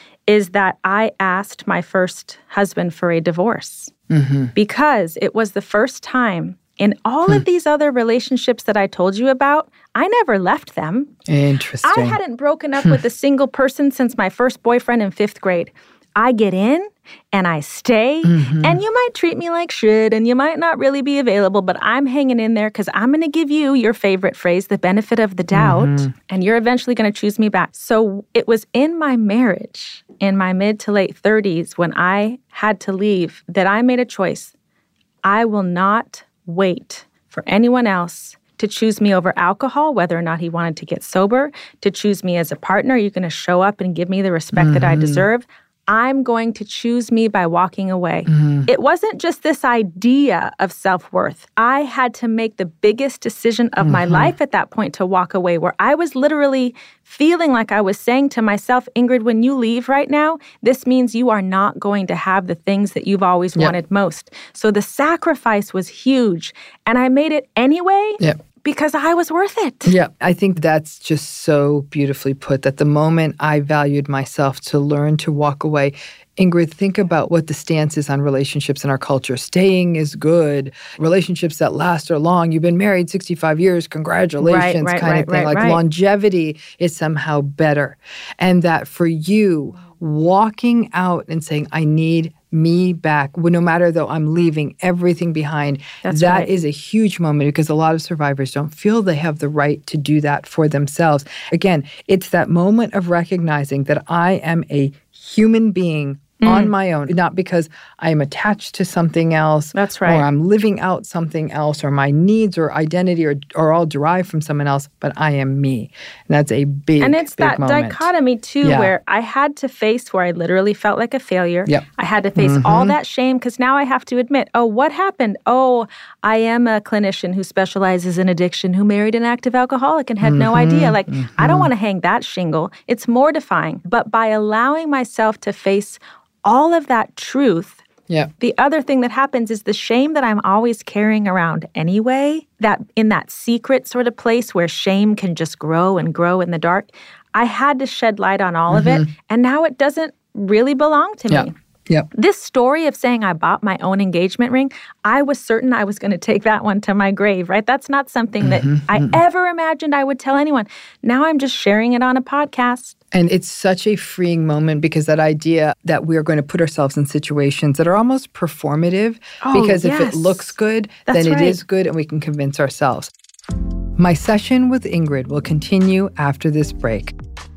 is that I asked my first husband for a divorce mm-hmm. because it was the first time in all hmm. of these other relationships that I told you about, I never left them. Interesting. I hadn't broken up with a single person since my first boyfriend in fifth grade. I get in and I stay, mm-hmm. and you might treat me like shit, and you might not really be available, but I'm hanging in there because I'm going to give you your favorite phrase, the benefit of the doubt, mm-hmm. and you're eventually going to choose me back. So it was in my marriage, in my mid to late thirties, when I had to leave, that I made a choice. I will not wait for anyone else to choose me over alcohol, whether or not he wanted to get sober, to choose me as a partner. You're going to show up and give me the respect mm-hmm. that I deserve. I'm going to choose me by walking away. Mm-hmm. It wasn't just this idea of self-worth. I had to make the biggest decision of mm-hmm. my life at that point to walk away, where I was literally feeling like I was saying to myself, Ingrid, when you leave right now, this means you are not going to have the things that you've always yep. wanted most. So the sacrifice was huge, and I made it anyway. Yep. Because I was worth it. Yeah, I think that's just so beautifully put, that the moment I valued myself to learn to walk away. Ingrid, think about what the stance is on relationships in our culture. Staying is good. Relationships that last are long. You've been married sixty-five years. Congratulations, right, right, kind right, of thing. right, like right. longevity is somehow better. And that for you, walking out and saying, I need me back, well, no matter though I'm leaving everything behind, That's that right. is a huge moment, because a lot of survivors don't feel they have the right to do that for themselves. Again, it's that moment of recognizing that I am a human being mm. on my own, not because I am attached to something else. That's right. Or I'm living out something else, or my needs or identity are, are all derived from someone else, but I am me. And that's a big, And it's big that moment. dichotomy, too, yeah. where I had to face where I literally felt like a failure. Yep. I had to face mm-hmm. all that shame, because now I have to admit, oh, what happened? Oh, I am a clinician who specializes in addiction, who married an active alcoholic and had mm-hmm. no idea. Like, mm-hmm. I don't want to hang that shingle. It's mortifying. But by allowing myself to face all of that truth, yeah. the other thing that happens is the shame that I'm always carrying around anyway, that in that secret sort of place where shame can just grow and grow in the dark, I had to shed light on all mm-hmm. of it, and now it doesn't really belong to yeah. me. Yep. This story of saying I bought my own engagement ring, I was certain I was going to take that one to my grave, right? That's not something mm-hmm, that I mm-hmm. ever imagined I would tell anyone. Now I'm just sharing it on a podcast. And it's such a freeing moment, because that idea that we're going to put ourselves in situations that are almost performative, oh, because yes. if it looks good, That's then right. it is good, and we can convince ourselves. My session with Ingrid will continue after this break.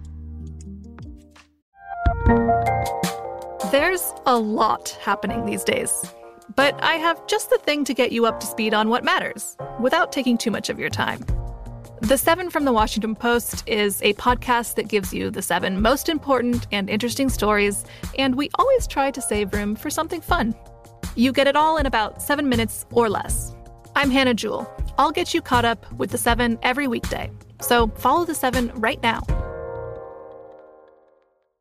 There's a lot happening these days, but I have just the thing to get you up to speed on what matters without taking too much of your time. The Seven from the Washington Post is a podcast that gives you the seven most important and interesting stories, and we always try to save room for something fun. You get it all in about seven minutes or less. I'm Hannah Jewell. I'll get you caught up with the seven every weekday, so follow the seven right now.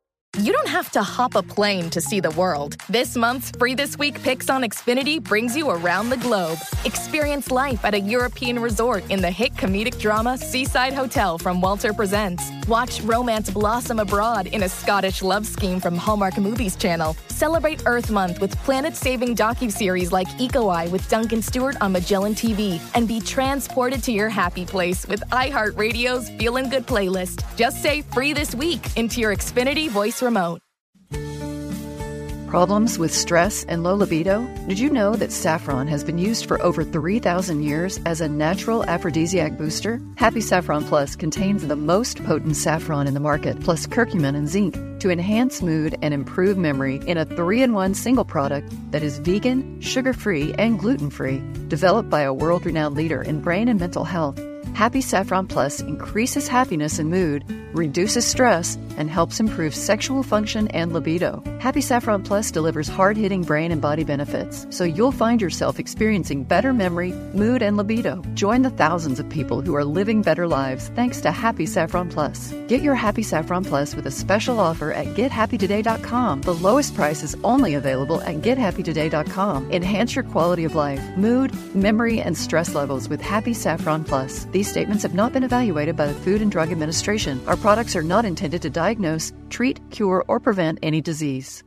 You don't have to hop a plane to see the world. This month's Free This Week Picks on Xfinity brings you around the globe. Experience life at a European resort in the hit comedic drama Seaside Hotel from Walter Presents. Watch romance blossom abroad in a Scottish love scheme from Hallmark Movies Channel. Celebrate Earth Month with planet-saving docuseries like Eco Eye with Duncan Stewart on Magellan T V. And be transported to your happy place with iHeartRadio's Feelin' Good playlist. Just say Free This Week into your Xfinity voice remote. Problems with stress and low libido? Did you know that saffron has been used for over three thousand years as a natural aphrodisiac booster? Happy Saffron Plus contains the most potent saffron in the market, plus curcumin and zinc, to enhance mood and improve memory in a three in one single product that is vegan, sugar-free, and gluten-free. Developed by a world-renowned leader in brain and mental health, Happy Saffron Plus increases happiness and mood, reduces stress, and helps improve sexual function and libido. Happy Saffron Plus delivers hard-hitting brain and body benefits, so you'll find yourself experiencing better memory, mood, and libido. Join the thousands of people who are living better lives thanks to Happy Saffron Plus. Get your Happy Saffron Plus with a special offer at get happy today dot com. The lowest price is only available at get happy today dot com. Enhance your quality of life, mood, memory, and stress levels with Happy Saffron Plus. These statements have not been evaluated by the Food and Drug Administration. Our products are not intended to diagnose, treat, cure, or prevent any disease.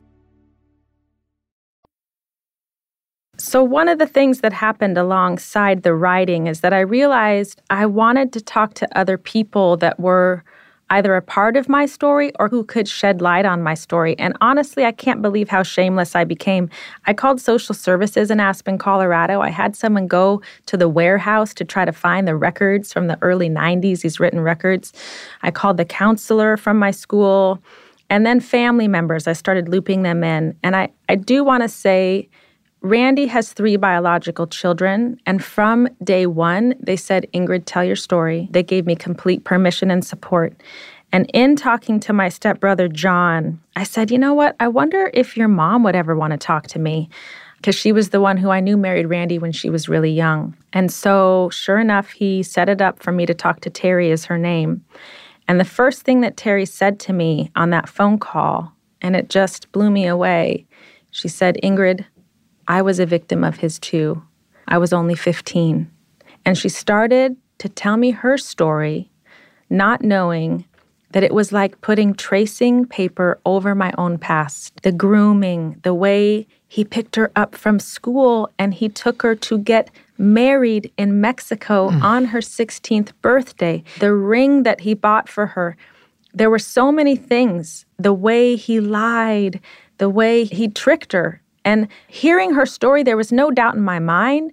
So one of the things that happened alongside the writing is that I realized I wanted to talk to other people that were either a part of my story or who could shed light on my story. And honestly, I can't believe how shameless I became. I called social services in Aspen, Colorado. I had someone go to the warehouse to try to find the records from the early nineties, these written records. I called the counselor from my school. And then family members, I started looping them in. And I, I do want to say, Randy has three biological children, and from day one, they said, Ingrid, tell your story. They gave me complete permission and support. And in talking to my stepbrother, John, I said, you know what? I wonder if your mom would ever want to talk to me, because she was the one who I knew married Randy when she was really young. And so, sure enough, he set it up for me to talk to Terry, is her name. And the first thing that Terry said to me on that phone call, and it just blew me away, she said, Ingrid, I was a victim of his too. I was only fifteen. And she started to tell me her story, not knowing that it was like putting tracing paper over my own past. The grooming, the way he picked her up from school and he took her to get married in Mexico mm. on her sixteenth birthday. The ring that he bought for her. There were so many things. The way he lied, the way he tricked her. And hearing her story, there was no doubt in my mind,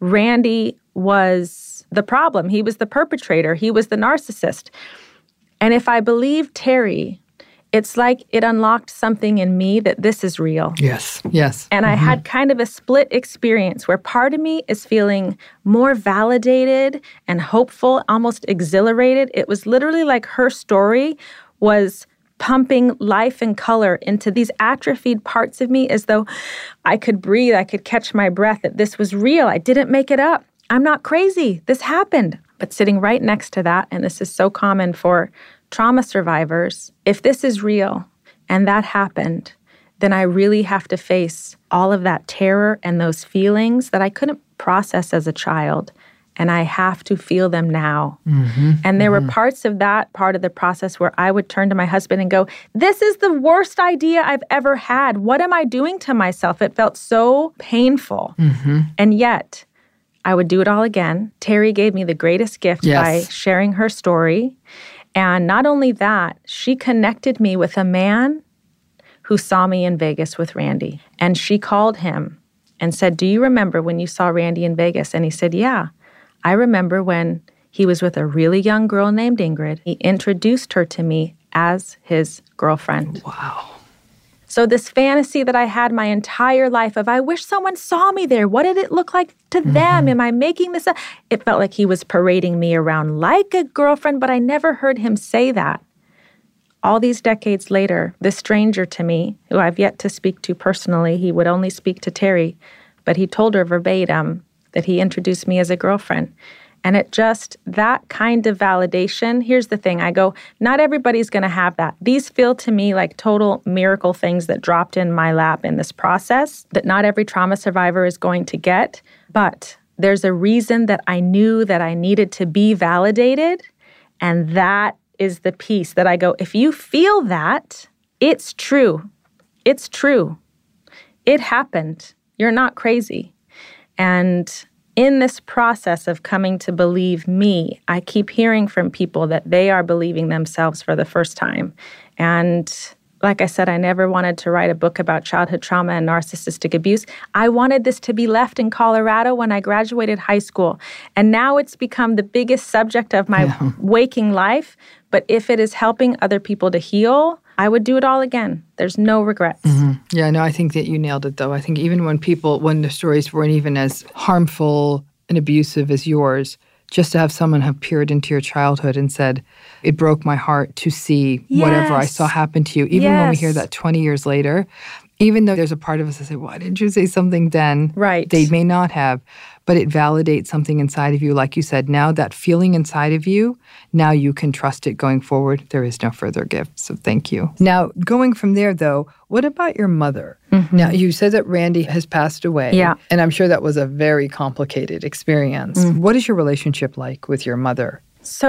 Randy was the problem. He was the perpetrator. He was the narcissist. And if I believed Terry, it's like it unlocked something in me that this is real. Yes, yes. And mm-hmm. I had kind of a split experience where part of me is feeling more validated and hopeful, almost exhilarated. It was literally like her story was pumping life and color into these atrophied parts of me as though I could breathe, I could catch my breath, that this was real. I didn't make it up. I'm not crazy. This happened. But sitting right next to that, and this is so common for trauma survivors, if this is real and that happened, then I really have to face all of that terror and those feelings that I couldn't process as a child. And I have to feel them now. Mm-hmm, and there mm-hmm. were parts of that part of the process where I would turn to my husband and go, this is the worst idea I've ever had. What am I doing to myself? It felt so painful. Mm-hmm. And yet, I would do it all again. Terry gave me the greatest gift yes. by sharing her story. And not only that, she connected me with a man who saw me in Vegas with Randy. And she called him and said, do you remember when you saw Randy in Vegas? And he said, yeah. I remember when he was with a really young girl named Ingrid. He introduced her to me as his girlfriend. Wow. So this fantasy that I had my entire life of, I wish someone saw me there. What did it look like to mm-hmm. them? Am I making this up? It felt like he was parading me around like a girlfriend, but I never heard him say that. All these decades later, this stranger to me, who I've yet to speak to personally, he would only speak to Terry, but he told her verbatim that he introduced me as a girlfriend. And it just, that kind of validation, here's the thing. I go, not everybody's going to have that. These feel to me like total miracle things that dropped in my lap in this process that not every trauma survivor is going to get. But there's a reason that I knew that I needed to be validated. And that is the piece that I go, if you feel that, it's true. It's true. It happened. You're not crazy. And in this process of coming to believe me, I keep hearing from people that they are believing themselves for the first time. And like I said, I never wanted to write a book about childhood trauma and narcissistic abuse. I wanted this to be left in Colorado when I graduated high school. And now it's become the biggest subject of my yeah. waking life. But if it is helping other people to heal, I would do it all again. There's no regrets. Mm-hmm. Yeah, no, I think that you nailed it, though. I think even when people, when the stories weren't even as harmful and abusive as yours, just to have someone have peered into your childhood and said, it broke my heart to see yes. whatever I saw happen to you. Even yes. when we hear that twenty years later, even though there's a part of us that say, why didn't you say something then? Right. They may not have. But it validates something inside of you. Like you said, now that feeling inside of you, now you can trust it going forward. There is no further gift. So thank you. Now, going from there, though, what about your mother? Mm-hmm. Now, you said that Randy has passed away. Yeah. And I'm sure that was a very complicated experience. Mm. What is your relationship like with your mother?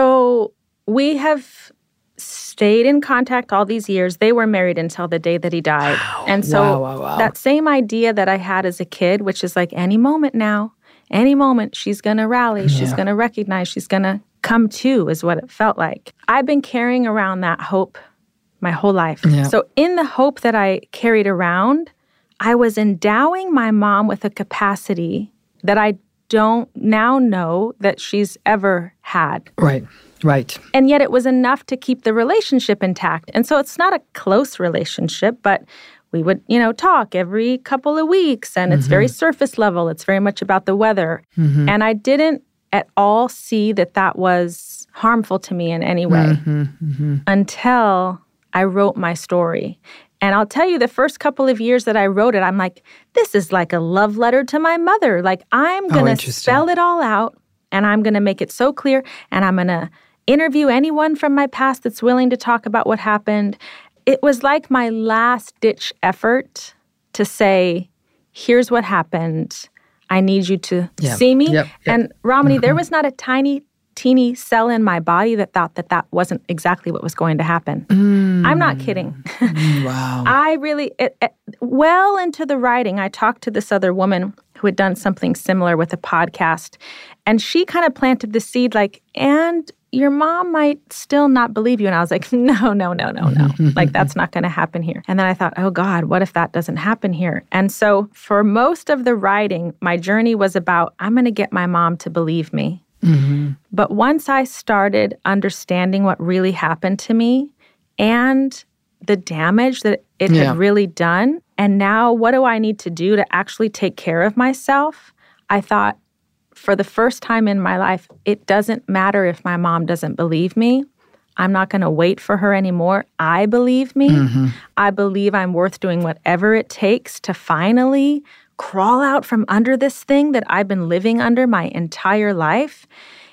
So we have stayed in contact all these years. They were married until the day that he died. Wow. And so wow, wow, wow. that same idea that I had as a kid, which is like any moment now, any moment she's going to rally, yeah. she's going to recognize, she's going to come to, is what it felt like. I've been carrying around that hope my whole life. Yeah. So in the hope that I carried around, I was endowing my mom with a capacity that I don't now know that she's ever had. Right, right. And yet it was enough to keep the relationship intact. And so it's not a close relationship, but we would, you know, talk every couple of weeks, and mm-hmm. it's very surface level. It's very much about the weather. Mm-hmm. And I didn't at all see that that was harmful to me in any way mm-hmm. Mm-hmm. until I wrote my story. And I'll tell you, the first couple of years that I wrote it, I'm like, this is like a love letter to my mother. Like, I'm going to oh, spell it all out, and I'm going to make it so clear, and I'm going to interview anyone from my past that's willing to talk about what happened. It was like my last-ditch effort to say, here's what happened. I need you to yep. see me. Yep. Yep. And Ramani, mm-hmm. there was not a tiny, teeny cell in my body that thought that that wasn't exactly what was going to happen. Mm. I'm not kidding. Wow. I really, it, it, well into the writing, I talked to this other woman who had done something similar with a podcast. And she kind of planted the seed like, and your mom might still not believe you. And I was like, no, no, no, no, no. Like, that's not going to happen here. And then I thought, oh God, what if that doesn't happen here? And so for most of the writing, my journey was about, I'm going to get my mom to believe me. Mm-hmm. But once I started understanding what really happened to me and the damage that it yeah. had really done, and now what do I need to do to actually take care of myself? I thought, for the first time in my life, it doesn't matter if my mom doesn't believe me. I'm not going to wait for her anymore. I believe me. Mm-hmm. I believe I'm worth doing whatever it takes to finally crawl out from under this thing that I've been living under my entire life.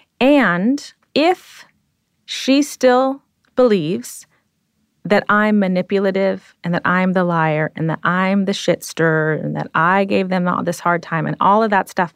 And if she still believes that I'm manipulative and that I'm the liar and that I'm the shit stirrer and that I gave them all this hard time and all of that stuff,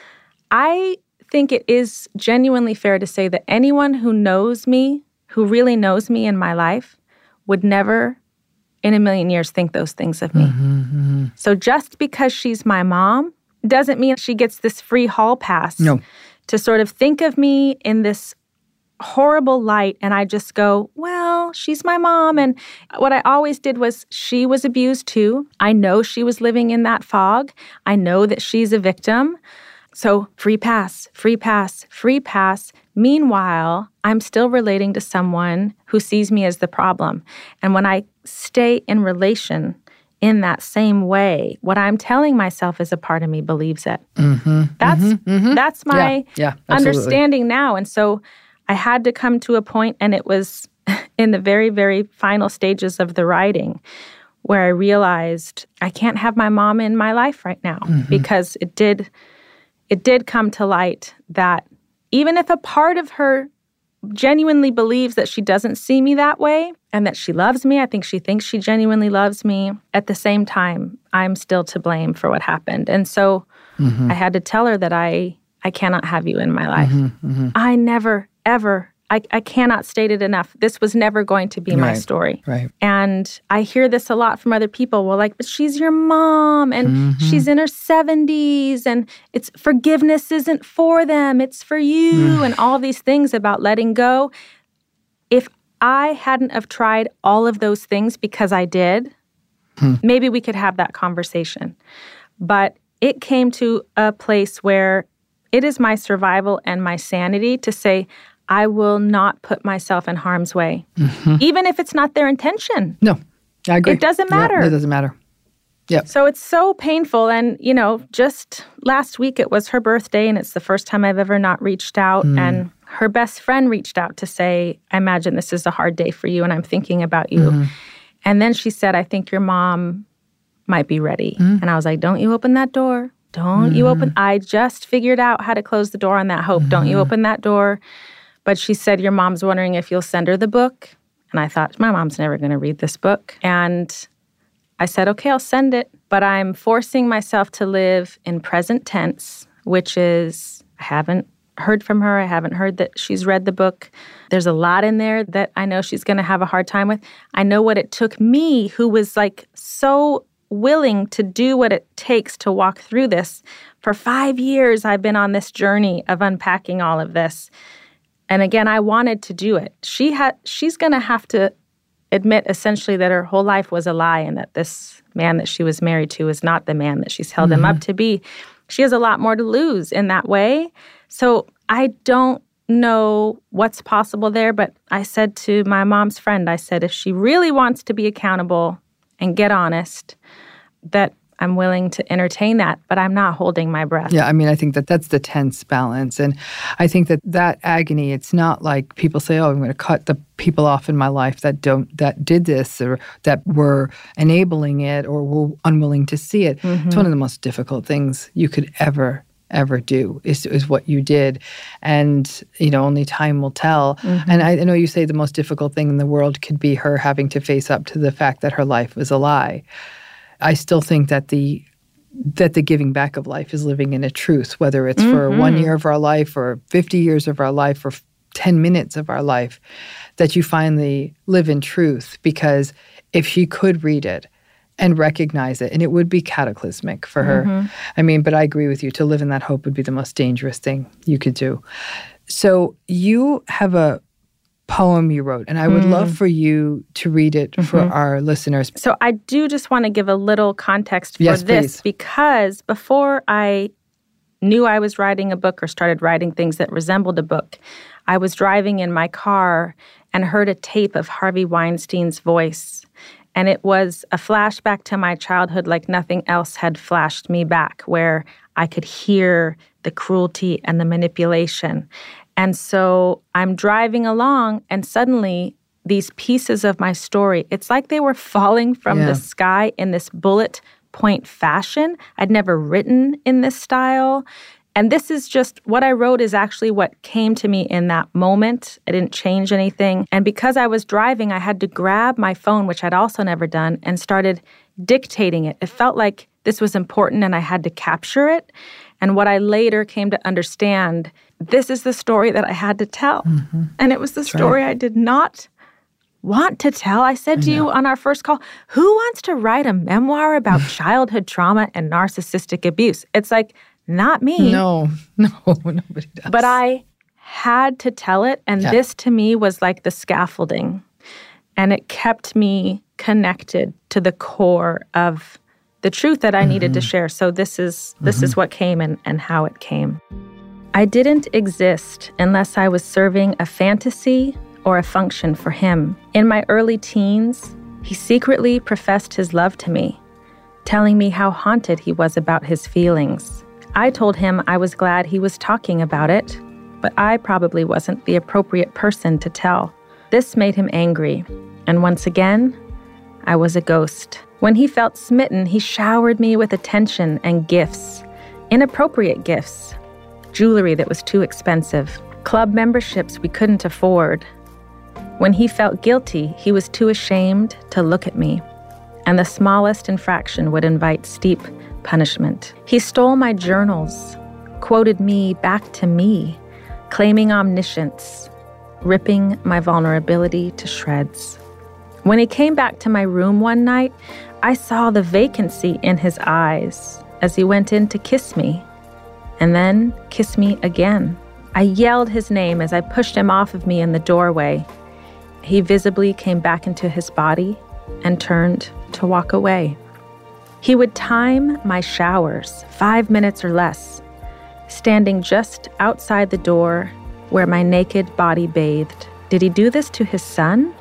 I think it is genuinely fair to say that anyone who knows me, who really knows me in my life, would never in a million years think those things of me. Mm-hmm, mm-hmm. So just because she's my mom doesn't mean she gets this free hall pass no. to sort of think of me in this horrible light. And I just go, well, she's my mom. And what I always did was, she was abused too. I know she was living in that fog. I know that she's a victim. So free pass, free pass, free pass. Meanwhile, I'm still relating to someone who sees me as the problem. And when I stay in relation in that same way, what I'm telling myself is a part of me believes it. Mm-hmm, that's mm-hmm, mm-hmm. that's my yeah, yeah, understanding now. And so I had to come to a point, and it was in the very, very final stages of the writing, where I realized I can't have my mom in my life right now, mm-hmm. because it did... It did come to light that even if a part of her genuinely believes that she doesn't see me that way and that she loves me, I think she thinks she genuinely loves me, at the same time, I'm still to blame for what happened. And so mm-hmm. I had to tell her that I, I cannot have you in my life. Mm-hmm, mm-hmm. I never, ever, I, I cannot state it enough. This was never going to be right, my story. Right. And I hear this a lot from other people. Well, like, but she's your mom and mm-hmm. she's in her seventies and it's forgiveness isn't for them. It's for you mm. and all these things about letting go. If I hadn't have tried all of those things because I did, hmm. maybe we could have that conversation. But it came to a place where it is my survival and my sanity to say, I will not put myself in harm's way, mm-hmm. even if it's not their intention. No, I agree. It doesn't matter. Yeah, it doesn't matter. Yep. So it's so painful. And, you know, just last week it was her birthday, and it's the first time I've ever not reached out. Mm. And her best friend reached out to say, I imagine this is a hard day for you, and I'm thinking about you. Mm-hmm. And then she said, I think your mom might be ready. Mm. And I was like, don't you open that door. Don't mm. you open. I just figured out how to close the door on that hope. Mm. Don't you open that door. But she said, your mom's wondering if you'll send her the book. And I thought, my mom's never going to read this book. And I said, okay, I'll send it. But I'm forcing myself to live in present tense, which is, I haven't heard from her. I haven't heard that she's read the book. There's a lot in there that I know she's going to have a hard time with. I know what it took me, who was like so willing to do what it takes to walk through this. For five years, I've been on this journey of unpacking all of this. And again, I wanted to do it. She had, she's going to have to admit essentially that her whole life was a lie and that this man that she was married to is not the man that she's held mm-hmm. him up to be. She has a lot more to lose in that way. So I don't know what's possible there, but I said to my mom's friend, I said, if she really wants to be accountable and get honest, that I'm willing to entertain that, but I'm not holding my breath. Yeah, I mean, I think that that's the tense balance. And I think that that agony, it's not like people say, oh, I'm going to cut the people off in my life that don't, that did this or that were enabling it or were unwilling to see it. Mm-hmm. It's one of the most difficult things you could ever ever do is, is what you did. And, you know, only time will tell. Mm-hmm. And I, I know you say the most difficult thing in the world could be her having to face up to the fact that her life was a lie. I still think that the that the giving back of life is living in a truth, whether it's mm-hmm. for one year of our life or fifty years of our life or ten minutes of our life, that you finally live in truth. Because if she could read it and recognize it, and it would be cataclysmic for her. Mm-hmm. I mean, but I agree with you. To live in that hope would be the most dangerous thing you could do. So you have a poem you wrote, and I would mm. love for you to read it mm-hmm. for our listeners. So I do just want to give a little context for yes, this, please. Because before I knew I was writing a book or started writing things that resembled a book, I was driving in my car and heard a tape of Harvey Weinstein's voice. And it was a flashback to my childhood like nothing else had flashed me back, where I could hear the cruelty and the manipulation. And so I'm driving along, and suddenly these pieces of my story, it's like they were falling from yeah. the sky in this bullet point fashion. I'd never written in this style. And this is just, what I wrote is actually what came to me in that moment. I didn't change anything. And because I was driving, I had to grab my phone, which I'd also never done, and started dictating it. It felt like this was important and I had to capture it. And what I later came to understand, this is the story that I had to tell. Mm-hmm. And it was the That's story right. I did not want to tell. I said I to know. you on our first call, who wants to write a memoir about childhood trauma and narcissistic abuse? It's like, not me. No, no, nobody does. But I had to tell it, and yeah. this to me was like the scaffolding. And it kept me connected to the core of the truth that I mm-hmm. needed to share. So this is this mm-hmm. is what came and, and how it came. I didn't exist unless I was serving a fantasy or a function for him. In my early teens, he secretly professed his love to me, telling me how haunted he was about his feelings. I told him I was glad he was talking about it, but I probably wasn't the appropriate person to tell. This made him angry, and once again, I was a ghost. When he felt smitten, he showered me with attention and gifts, inappropriate gifts. jewelry that was too expensive, club memberships we couldn't afford. When he felt guilty, he was too ashamed to look at me, and the smallest infraction would invite steep punishment. He stole my journals, quoted me back to me, claiming omniscience, ripping my vulnerability to shreds. When he came back to my room one night, I saw the vacancy in his eyes as he went in to kiss me, and then kiss me again. I yelled his name as I pushed him off of me in the doorway. He visibly came back into his body and turned to walk away. He would time my showers, five minutes or less, standing just outside the door where my naked body bathed. Did he do this to his son?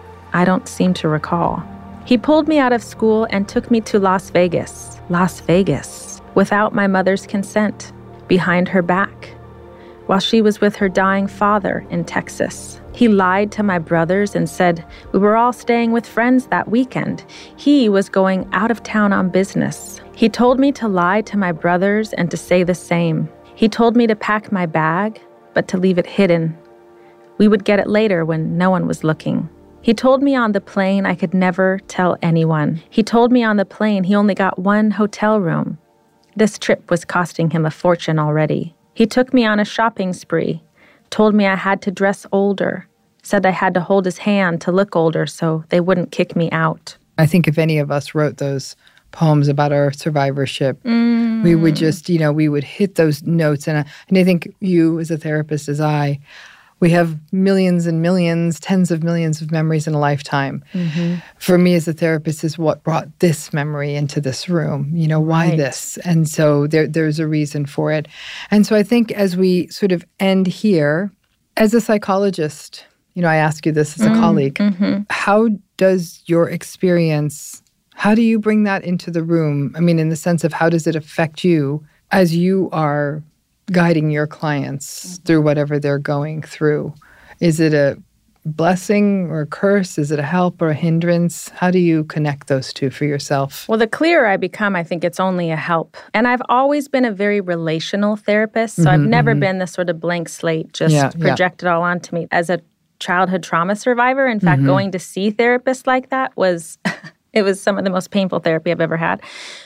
I don't seem to recall. He pulled me out of school and took me to Las Vegas, Las Vegas, without my mother's consent, behind her back, while she was with her dying father in Texas. He lied to my brothers and said we were all staying with friends that weekend. He was going out of town on business. He told me to lie to my brothers and to say the same. He told me to pack my bag, but to leave it hidden. We would get it later when no one was looking. He told me on the plane I could never tell anyone. He told me on the plane he only got one hotel room. This trip was costing him a fortune already. He took me on a shopping spree, told me I had to dress older, said I had to hold his hand to look older so they wouldn't kick me out. I think if any of us wrote those poems about our survivorship, Mm. we would just, you know, we would hit those notes. And I, and I think you as a therapist, as I, we have millions and millions, tens of millions of memories in a lifetime. Mm-hmm. For me as a therapist is what brought this memory into this room. You know, why Right. this? And so there, there's a reason for it. And so I think as we sort of end here, as a psychologist, you know, I ask you this as a Mm, colleague, mhm. how does your experience, how do you bring that into the room? I mean, in the sense of how does it affect you as you are guiding your clients through whatever they're going through? Is it a blessing or a curse? Is it a help or a hindrance? How do you connect those two for yourself? Well, the clearer I become, I think it's only a help. And I've always been a very relational therapist, so I've Mhm, never mhm. been the sort of blank slate, just Yeah, yeah. project it all onto me. As a childhood trauma survivor, in fact, Mhm. going to see therapists like that was, it was some of the most painful therapy I've ever had.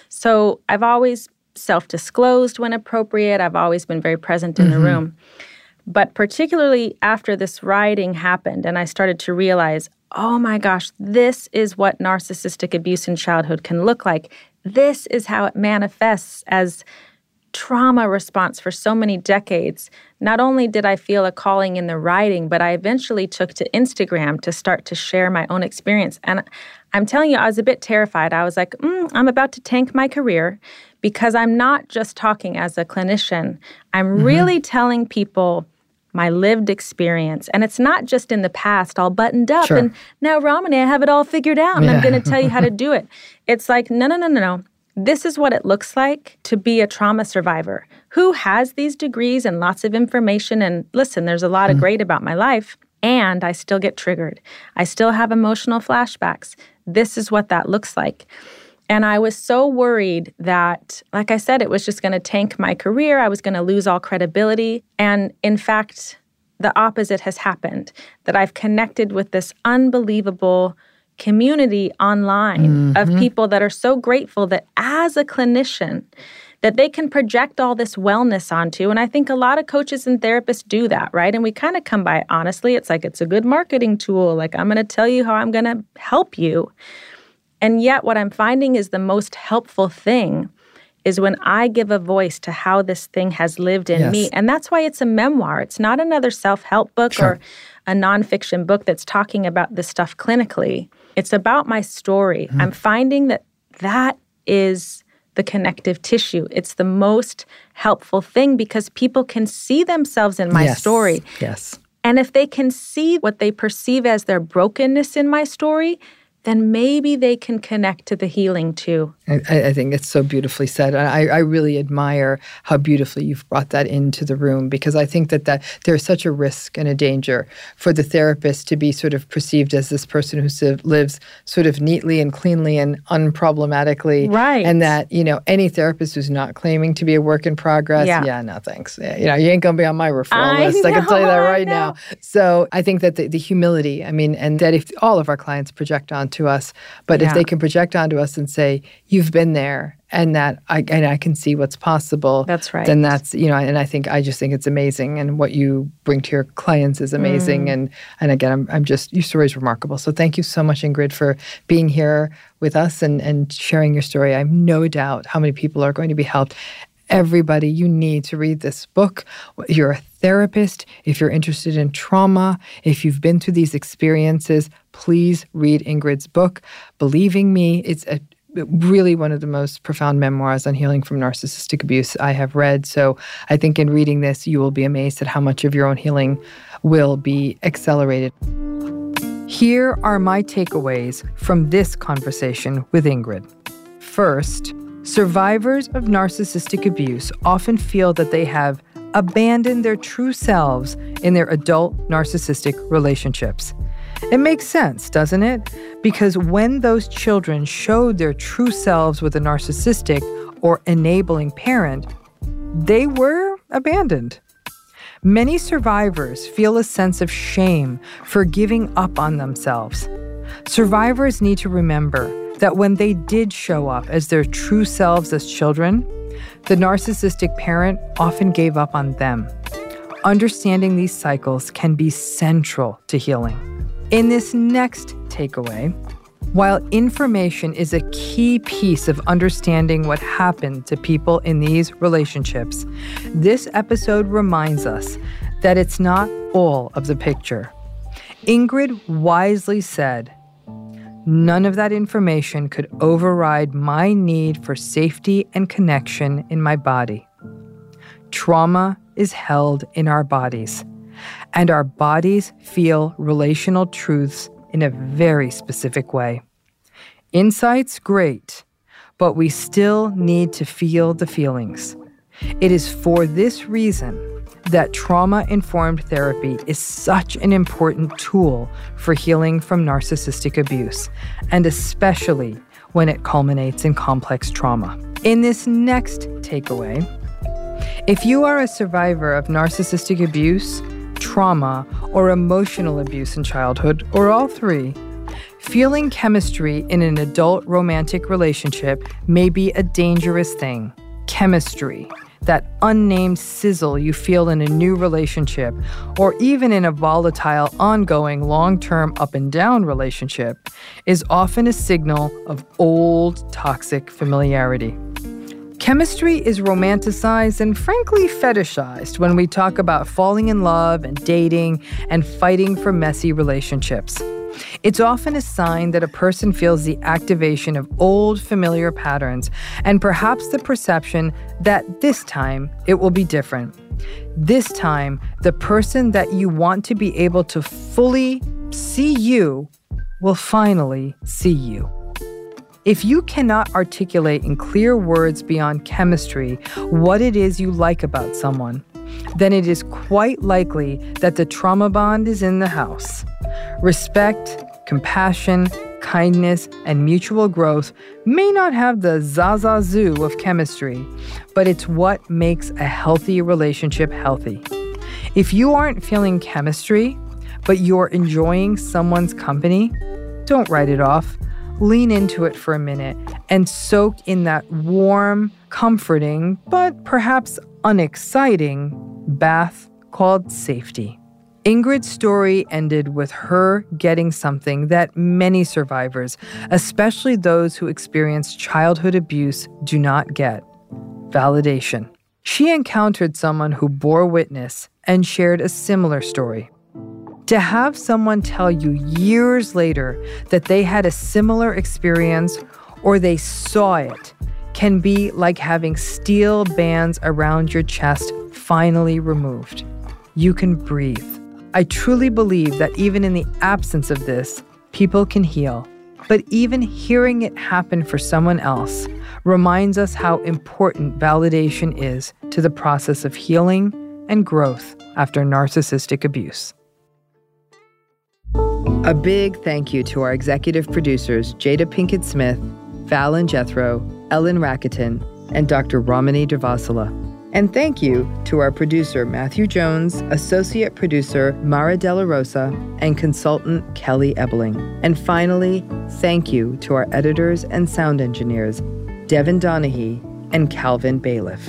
So I've always self-disclosed when appropriate. I've always been very present in Mhm. the room. But particularly after this rioting happened and I started to realize, oh my gosh, this is what narcissistic abuse in childhood can look like. This is how it manifests as trauma response for so many decades. Not only did I feel a calling in the writing, but I eventually took to Instagram to start to share my own experience. And I'm telling you, I was a bit terrified. I was like, mm, I'm about to tank my career because I'm not just talking as a clinician. I'm Mhm. really telling people my lived experience. And it's not just in the past, all buttoned up. Sure. And now, Ramani, I have it all figured out and I'm Yeah. going to tell you how to do it. It's like, no, no, no, no, no. This is what it looks like to be a trauma survivor who has these degrees and lots of information. And listen, there's a lot of great about my life. And I still get triggered. I still have emotional flashbacks. This is what that looks like. And I was so worried that, like I said, it was just going to tank my career. I was going to lose all credibility. And in fact, the opposite has happened, that I've connected with this unbelievable community online Mhm. of people that are so grateful that as a clinician, that they can project all this wellness onto. And I think a lot of coaches and therapists do that, right? And we kind of come by it honestly. It's like, it's a good marketing tool. Like, I'm going to tell you how I'm going to help you. And yet what I'm finding is the most helpful thing is when I give a voice to how this thing has lived in Yes. me. And that's why it's a memoir. It's not another self-help book Sure. or a nonfiction book that's talking about this stuff clinically. It's about my story. Mm. I'm finding that that is the connective tissue. It's the most helpful thing because people can see themselves in my Yes. story. Yes. And if they can see what they perceive as their brokenness in my story, then maybe they can connect to the healing too. I, I think it's so beautifully said. I, I really admire how beautifully you've brought that into the room, because I think that, that there's such a risk and a danger for the therapist to be sort of perceived as this person who so, lives sort of neatly and cleanly and unproblematically. Right. And that, you know, any therapist who's not claiming to be a work in progress, yeah, yeah no thanks. Yeah, you know, you ain't going to be on my referral I list. Know, I can tell you that right I now. So I think that the, the humility, I mean, and that if all of our clients project onto us, but yeah. if they can project onto us and say, you've been there, and that I and I can see what's possible. That's right. Then that's, you know, and I think I just think it's amazing, and what you bring to your clients is amazing. Mm. And and again, I'm I'm just, your story is remarkable. So thank you so much, Ingrid, for being here with us and and sharing your story. I have no doubt how many people are going to be helped. Everybody, you need to read this book. You're a therapist. If you're interested in trauma, if you've been through these experiences, please read Ingrid's book. Believing Me, it's a really one of the most profound memoirs on healing from narcissistic abuse I have read. So I think in reading this, you will be amazed at how much of your own healing will be accelerated. Here are my takeaways from this conversation with Ingrid. First, survivors of narcissistic abuse often feel that they have abandoned their true selves in their adult narcissistic relationships. It makes sense, doesn't it? Because when those children showed their true selves with a narcissistic or enabling parent, they were abandoned. Many survivors feel a sense of shame for giving up on themselves. Survivors need to remember that when they did show up as their true selves as children, the narcissistic parent often gave up on them. Understanding these cycles can be central to healing. In this next takeaway, while information is a key piece of understanding what happened to people in these relationships, this episode reminds us that it's not all of the picture. Ingrid wisely said, "None of that information could override my need for safety and connection in my body. Trauma is held in our bodies, and our bodies feel relational truths in a very specific way. Insight's great, but we still need to feel the feelings. It is for this reason that trauma-informed therapy is such an important tool for healing from narcissistic abuse, and especially when it culminates in complex trauma." In this next takeaway, if you are a survivor of narcissistic abuse, trauma, or emotional abuse in childhood, or all three, feeling chemistry in an adult romantic relationship may be a dangerous thing. Chemistry, that unnamed sizzle you feel in a new relationship, or even in a volatile, ongoing, long-term up and down relationship, is often a signal of old, toxic familiarity. Chemistry is romanticized and frankly fetishized when we talk about falling in love and dating and fighting for messy relationships. It's often a sign that a person feels the activation of old familiar patterns and perhaps the perception that this time it will be different. This time, the person that you want to be able to fully see you will finally see you. If you cannot articulate in clear words beyond chemistry what it is you like about someone, then it is quite likely that the trauma bond is in the house. Respect, compassion, kindness, and mutual growth may not have the zazazoo of chemistry, but it's what makes a healthy relationship healthy. If you aren't feeling chemistry, but you're enjoying someone's company, don't write it off. Lean into it for a minute and soak in that warm, comforting, but perhaps unexciting bath called safety. Ingrid's story ended with her getting something that many survivors, especially those who experience childhood abuse, do not get: validation. She encountered someone who bore witness and shared a similar story. To have someone tell you years later that they had a similar experience or they saw it can be like having steel bands around your chest finally removed. You can breathe. I truly believe that even in the absence of this, people can heal. But even hearing it happen for someone else reminds us how important validation is to the process of healing and growth after narcissistic abuse. A big thank you to our executive producers, Jada Pinkett Smith, Fallon Jethro, Ellen Rakuten, and Doctor Ramani Devasula. And thank you to our producer, Matthew Jones, associate producer, Mara Della Rosa, and consultant, Kelly Ebeling. And finally, thank you to our editors and sound engineers, Devin Donaghy and Calvin Bailiff.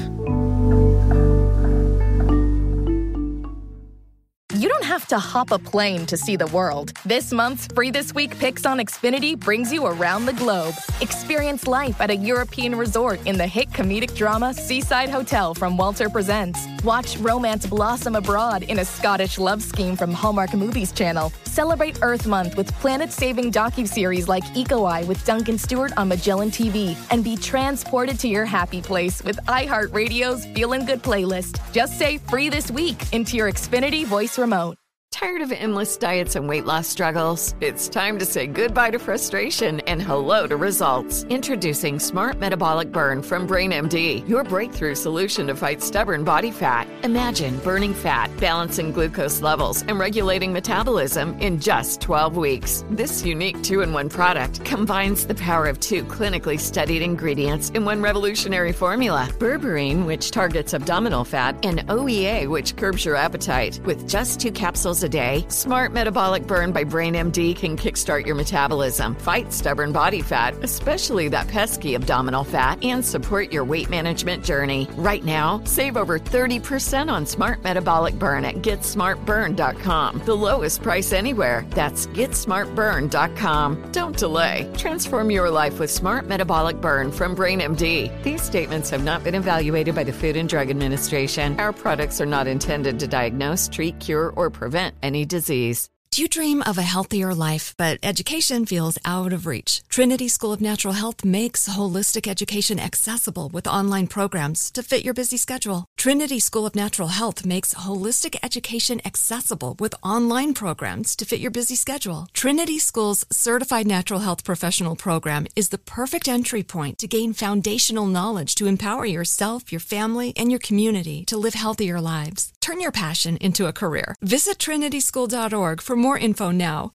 You don't have to hop a plane to see the world. This month's Free This Week Picks on Xfinity brings you around the globe. Experience life at a European resort in the hit comedic drama Seaside Hotel from Walter Presents. Watch romance blossom abroad in a Scottish love scheme from Hallmark Movies Channel. Celebrate Earth Month with planet-saving docuseries like Eco-Eye with Duncan Stewart on Magellan T V. And be transported to your happy place with iHeartRadio's Feelin' Good playlist. Just say Free This Week into your Xfinity voice remote. Tired of endless diets and weight loss struggles? It's time to say goodbye to frustration and hello to results. Introducing Smart Metabolic Burn from BrainMD, your breakthrough solution to fight stubborn body fat. Imagine burning fat, balancing glucose levels, and regulating metabolism in just twelve weeks. This unique two-in-one product combines the power of two clinically studied ingredients in one revolutionary formula. Berberine, which targets abdominal fat, and O E A, which curbs your appetite. With just two capsules a day, Smart Metabolic Burn by BrainMD can kickstart your metabolism, fight stubborn body fat, especially that pesky abdominal fat, and support your weight management journey. Right now, save over thirty percent on Smart Metabolic Burn at get smart burn dot com. The lowest price anywhere. That's get smart burn dot com. Don't delay. Transform your life with Smart Metabolic Burn from BrainMD. These statements have not been evaluated by the Food and Drug Administration. Our products are not intended to diagnose, treat, cure, or prevent any disease. Do you dream of a healthier life, but education feels out of reach? Trinity School of Natural Health makes holistic education accessible with online programs to fit your busy schedule. Trinity School of Natural Health makes holistic education accessible with online programs to fit your busy schedule. Trinity School's Certified Natural Health Professional Program is the perfect entry point to gain foundational knowledge to empower yourself, your family, and your community to live healthier lives. Turn your passion into a career. Visit trinity school dot org for more info now.